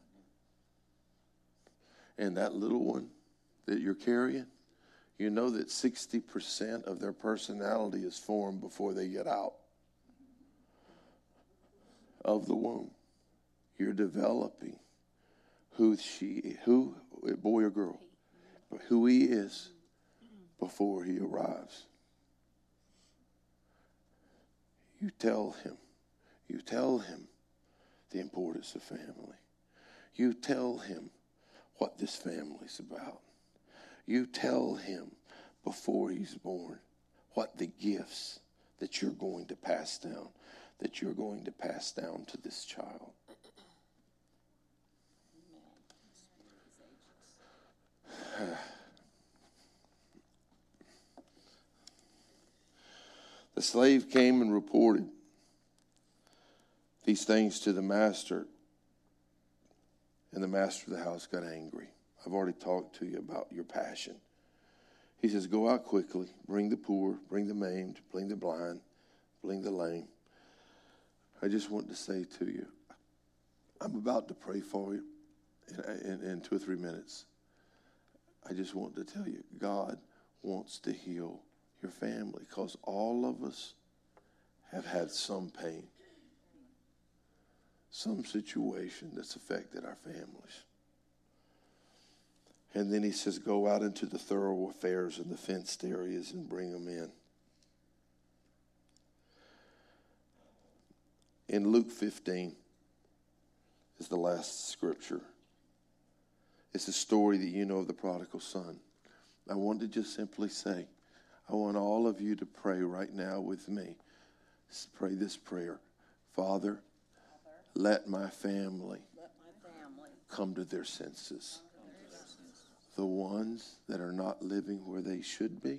And that little one that you're carrying, you know that 60% of their personality is formed before they get out of the womb. You're developing who, boy or girl, but who he is before he arrives. You tell him the importance of family. You tell him what this family's about. You tell him before he's born what the gifts that you're going to pass down, to this child. The slave came and reported these things to the master, and the master of the house got angry. I've already talked to you about your passion. He says, go out quickly, bring the poor, bring the maimed, bring the blind, bring the lame. I just want to say to you, I'm about to pray for you in 2 or 3 minutes. I just want to tell you, God wants to heal your family because all of us have had some pain, some situation that's affected our families. And then he says, go out into the thoroughfares and the fenced areas and bring them in. In Luke 15 is the last scripture. It's a story that you know of the prodigal son. I want to just simply say, I want all of you to pray right now with me. Pray this prayer. Father, let my family come to their senses. The ones that are not living where they should be,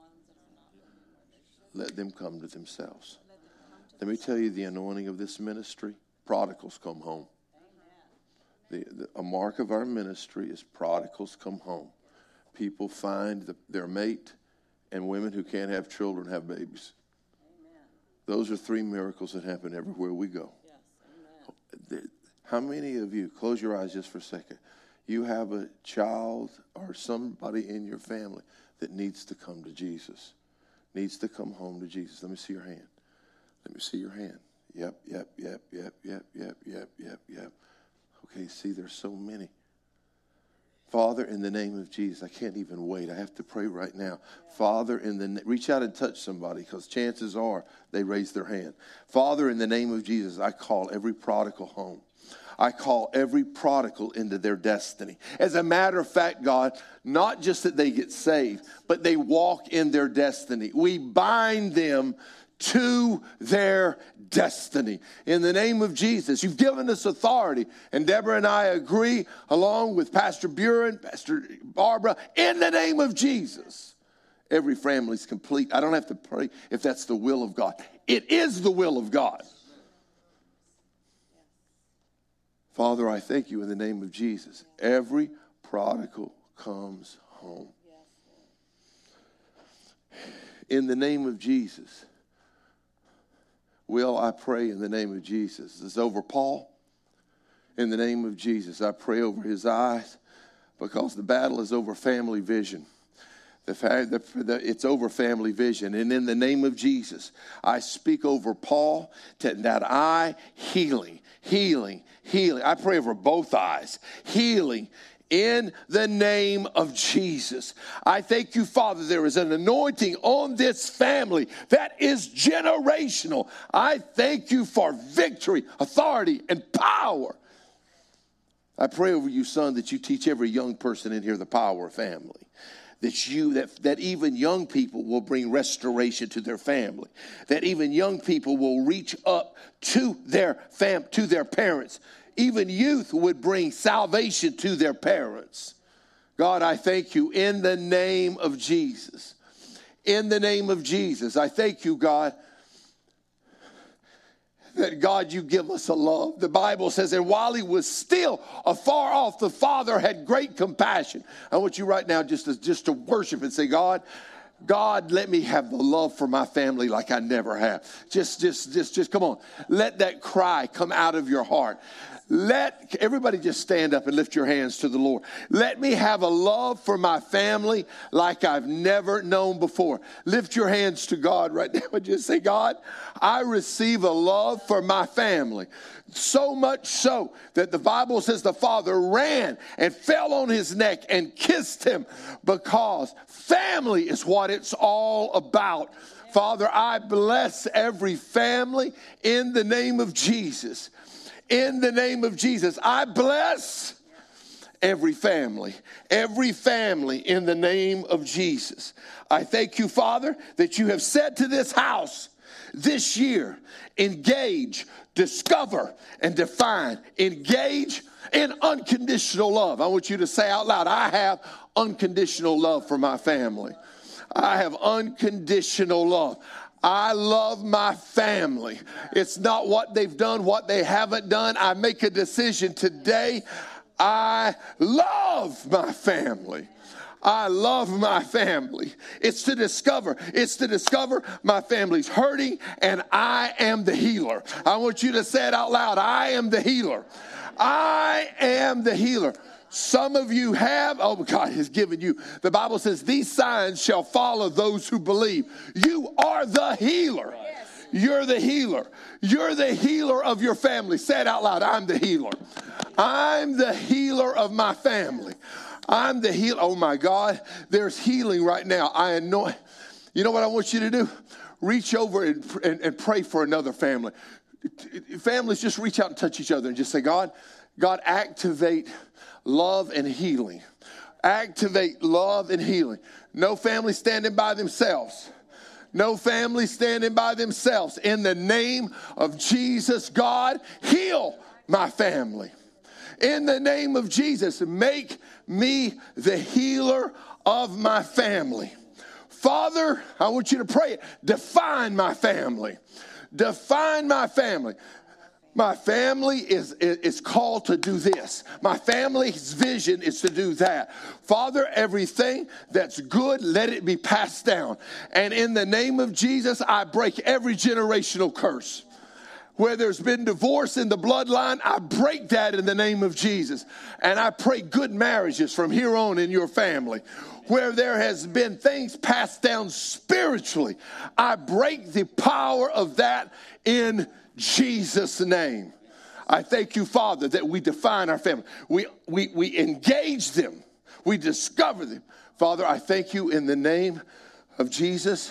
let them come to themselves. Let me tell you the anointing of this ministry. Prodigals come home. A mark of our ministry is prodigals come home. People find their mate, and women who can't have children have babies. Those are 3 miracles that happen everywhere we go. Yes, how many of you, close your eyes just for a second, you have a child or somebody in your family that needs to come to Jesus, needs to come home to Jesus? Let me see your hand. Let me see your hand. Yep. Okay, see, there's so many. Father, in the name of Jesus, I can't even wait. I have to pray right now. Father, reach out and touch somebody, because chances are they raise their hand. Father, in the name of Jesus, I call every prodigal home. I call every prodigal into their destiny. As a matter of fact, God, not just that they get saved, but they walk in their destiny. We bind them to their destiny. In the name of Jesus, you've given us authority. And Deborah and I agree, along with Pastor Buren, Pastor Barbara, in the name of Jesus. Every family's complete. I don't have to pray if that's the will of God. It is the will of God. Father, I thank you in the name of Jesus. Every prodigal comes home. In the name of Jesus. Will, I pray in the name of Jesus. This is over Paul. In the name of Jesus, I pray over his eyes, because the battle is over family vision. It's over family vision. And in the name of Jesus, I speak over Paul that eye healing. I pray over both eyes. Healing. In the name of Jesus. I thank you, Father, there is an anointing on this family that is generational. I thank you for victory, authority, and power. I pray over you, son, that you teach every young person in here the power of family. That even young people will bring restoration to their family. That even young people will reach up to their parents. Even youth would bring salvation to their parents. God, I thank you in the name of Jesus. In the name of Jesus, I thank you, God, that, God, you give us a love. The Bible says, and while he was still afar off, the Father had great compassion. I want you right now just to worship and say, God, let me have the love for my family like I never have. Just come on. Let that cry come out of your heart. Let everybody just stand up and lift your hands to the Lord. Let me have a love for my family like I've never known before. Lift your hands to God right now and just say, God, I receive a love for my family. So much so that the Bible says the father ran and fell on his neck and kissed him, because family is what it's all about. Father, I bless every family in the name of Jesus. In the name of Jesus, I bless every family in the name of Jesus. I thank you, Father, that you have said to this house this year, engage, discover, and define. Engage in unconditional love. I want you to say out loud, I have unconditional love for my family. I have unconditional love. I love my family. It's not what they've done, what they haven't done. I make a decision today. I love my family. I love my family. It's to discover my family's hurting, and I am the healer. I want you to say it out loud. I am the healer. I am the healer. Some of you have, God has given you. The Bible says these signs shall follow those who believe. You are the healer. You're the healer. You're the healer of your family. Say it out loud. I'm the healer. I'm the healer of my family. I'm the healer. Oh my God, there's healing right now. You know what I want you to do? Reach over and pray for another family. Families, just reach out and touch each other and just say, God, activate love and healing. Activate love and healing. No family standing by themselves. No family standing by themselves. In the name of Jesus, God, heal my family. In the name of Jesus, make me the healer of my family. Father, I want you to pray it. Define my family. Define my family. My family is called to do this. My family's vision is to do that. Father, everything that's good, let it be passed down. And in the name of Jesus, I break every generational curse. Where there's been divorce in the bloodline, I break that in the name of Jesus. And I pray good marriages from here on in your family. Where there has been things passed down spiritually, I break the power of that in Jesus' name. I thank you, Father, that we define our family. We engage them. We discover them. Father, I thank you in the name of Jesus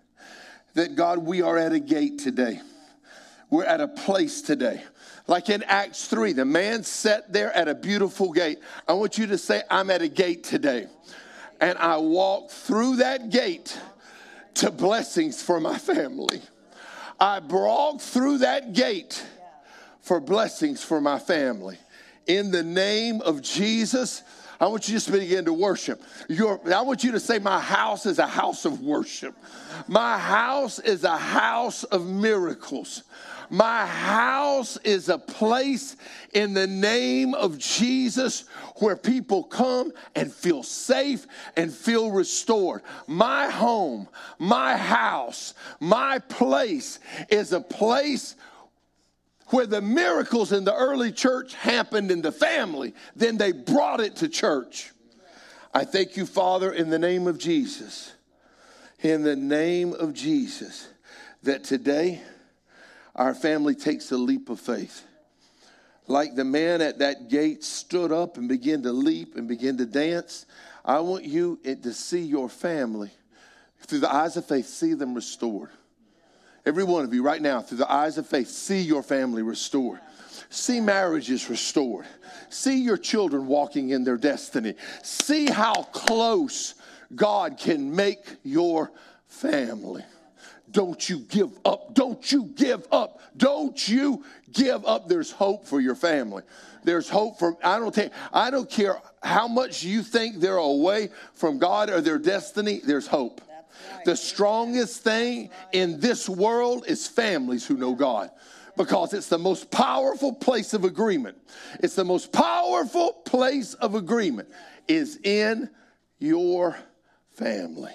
that, God, we are at a gate today. We're at a place today. Like in Acts 3, the man sat there at a beautiful gate. I want you to say, I'm at a gate today. And I walk through that gate to blessings for my family. I walk through that gate for blessings for my family. In the name of Jesus, I want you just to begin to worship. I want you to say, my house is a house of worship. My house is a house of miracles. My house is a place in the name of Jesus where people come and feel safe and feel restored. My home, my house, my place is a place where the miracles in the early church happened in the family. Then they brought it to church. I thank you, Father, in the name of Jesus. In the name of Jesus, that today our family takes a leap of faith. Like the man at that gate stood up and began to leap and begin to dance. I want you to see your family through the eyes of faith, see them restored. Every one of you right now, through the eyes of faith, see your family restored. See marriages restored. See your children walking in their destiny. See how close God can make your family. Don't you give up. Don't you give up. Don't you give up. There's hope for your family. There's hope for, I don't care how much you think they're away from God or their destiny, there's hope. Right. The strongest thing in this world is families who know God, because it's the most powerful place of agreement. It's the most powerful place of agreement is in your family.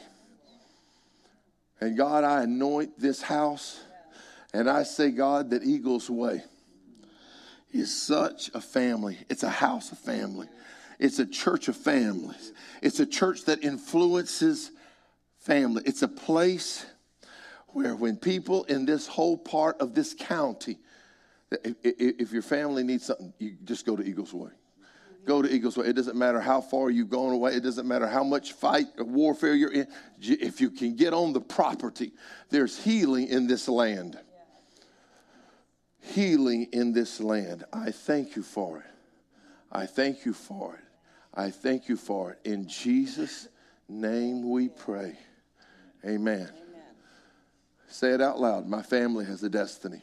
And God, I anoint this house, and I say, God, that Eagles Way is such a family. It's a house of family. It's a church of families. It's a church that influences family. It's a place where when people in this whole part of this county, if your family needs something, you just go to Eagles Way. Go to Eagles Way. It doesn't matter how far you've gone away. It doesn't matter how much fight or warfare you're in. If you can get on the property, there's healing in this land. Healing in this land. I thank you for it. I thank you for it. I thank you for it. In Jesus' name we pray. Amen. Say it out loud. My family has a destiny.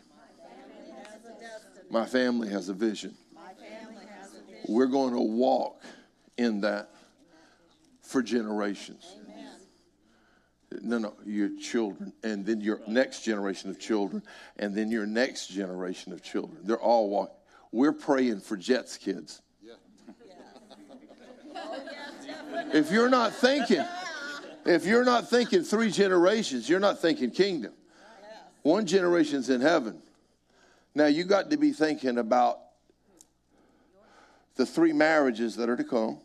My family has a vision. We're going to walk in that for generations. No, your children, and then your next generation of children, and then your next generation of children. They're all walking. We're praying for Jets kids. If you're not thinking 3 generations, you're not thinking kingdom. 1 generation's in heaven. Now you got to be thinking about the 3 marriages that are to come,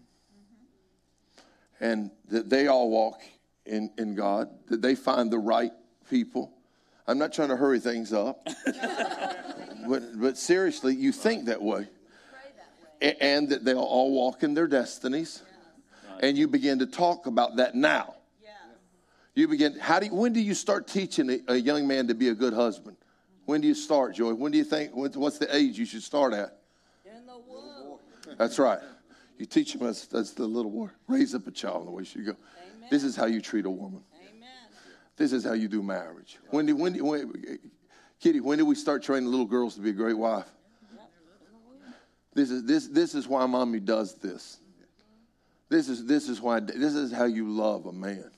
and that they all walk in God, that they find the right people. I'm not trying to hurry things up, but seriously, you think that way, and that they'll all walk in their destinies, and you begin to talk about that now. You begin. When do you start teaching a young man to be a good husband? When do you start, Joy? When do you think? What's the age you should start at? That's right. You teach them as the little boy. Raise up a child in the way she go. Amen. This is how you treat a woman. Amen. This is how you do marriage. Kitty, when did we start training little girls to be a great wife? This is why mommy does this. This is how you love a man.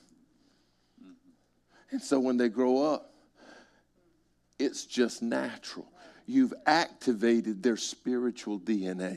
And so when they grow up, it's just natural. you've activated their spiritual DNA.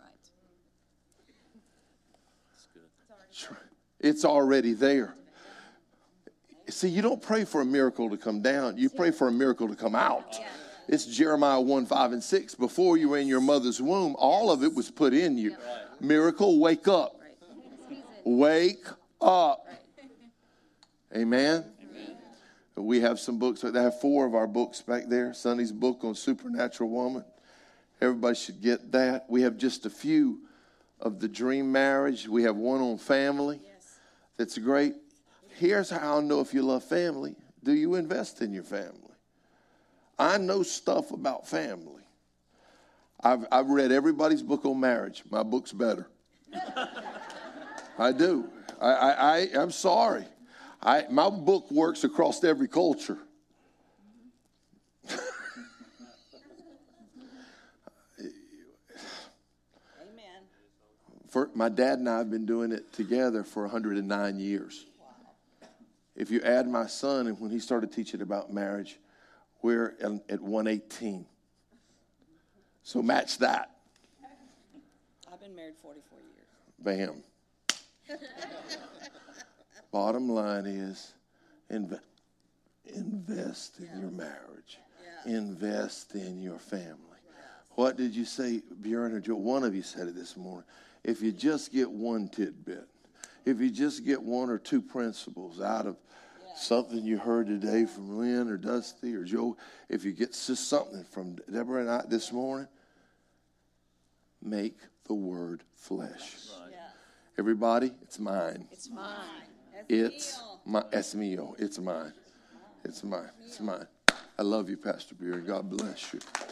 It's already there. See, you don't pray for a miracle to come down. You pray for a miracle to come out. It's Jeremiah 1, 5, and 6. Before you were in your mother's womb, all of it was put in you. Miracle, wake up. Wake up. Amen. We have some books. They have 4 of our books back there. Sonny's book on Supernatural Woman. Everybody should get that. We have just a few of the dream marriage. We have one on family. That's great. Here's how I'll know if you love family. Do you invest in your family? I know stuff about family. I've read everybody's book on marriage. My book's better. I do. I'm sorry. My book works across every culture. My dad and I have been doing it together for 109 years. If you add my son, and when he started teaching about marriage, we're at 118. So match that. I've been married 44 years. Bam. Bottom line is invest in your marriage. Invest in your family. What did you say, Bjorn or Joe? One of you said it this morning. If you just get one tidbit, if you just get 1 or 2 principles out of something you heard today from Lynn or Dusty or Joe, if you get just something from Deborah and I this morning, make the word flesh. Everybody, it's mine. It's mine. It's my esmio. It's mine. It's mine. It's mine. I love you, Pastor Beard. God bless you.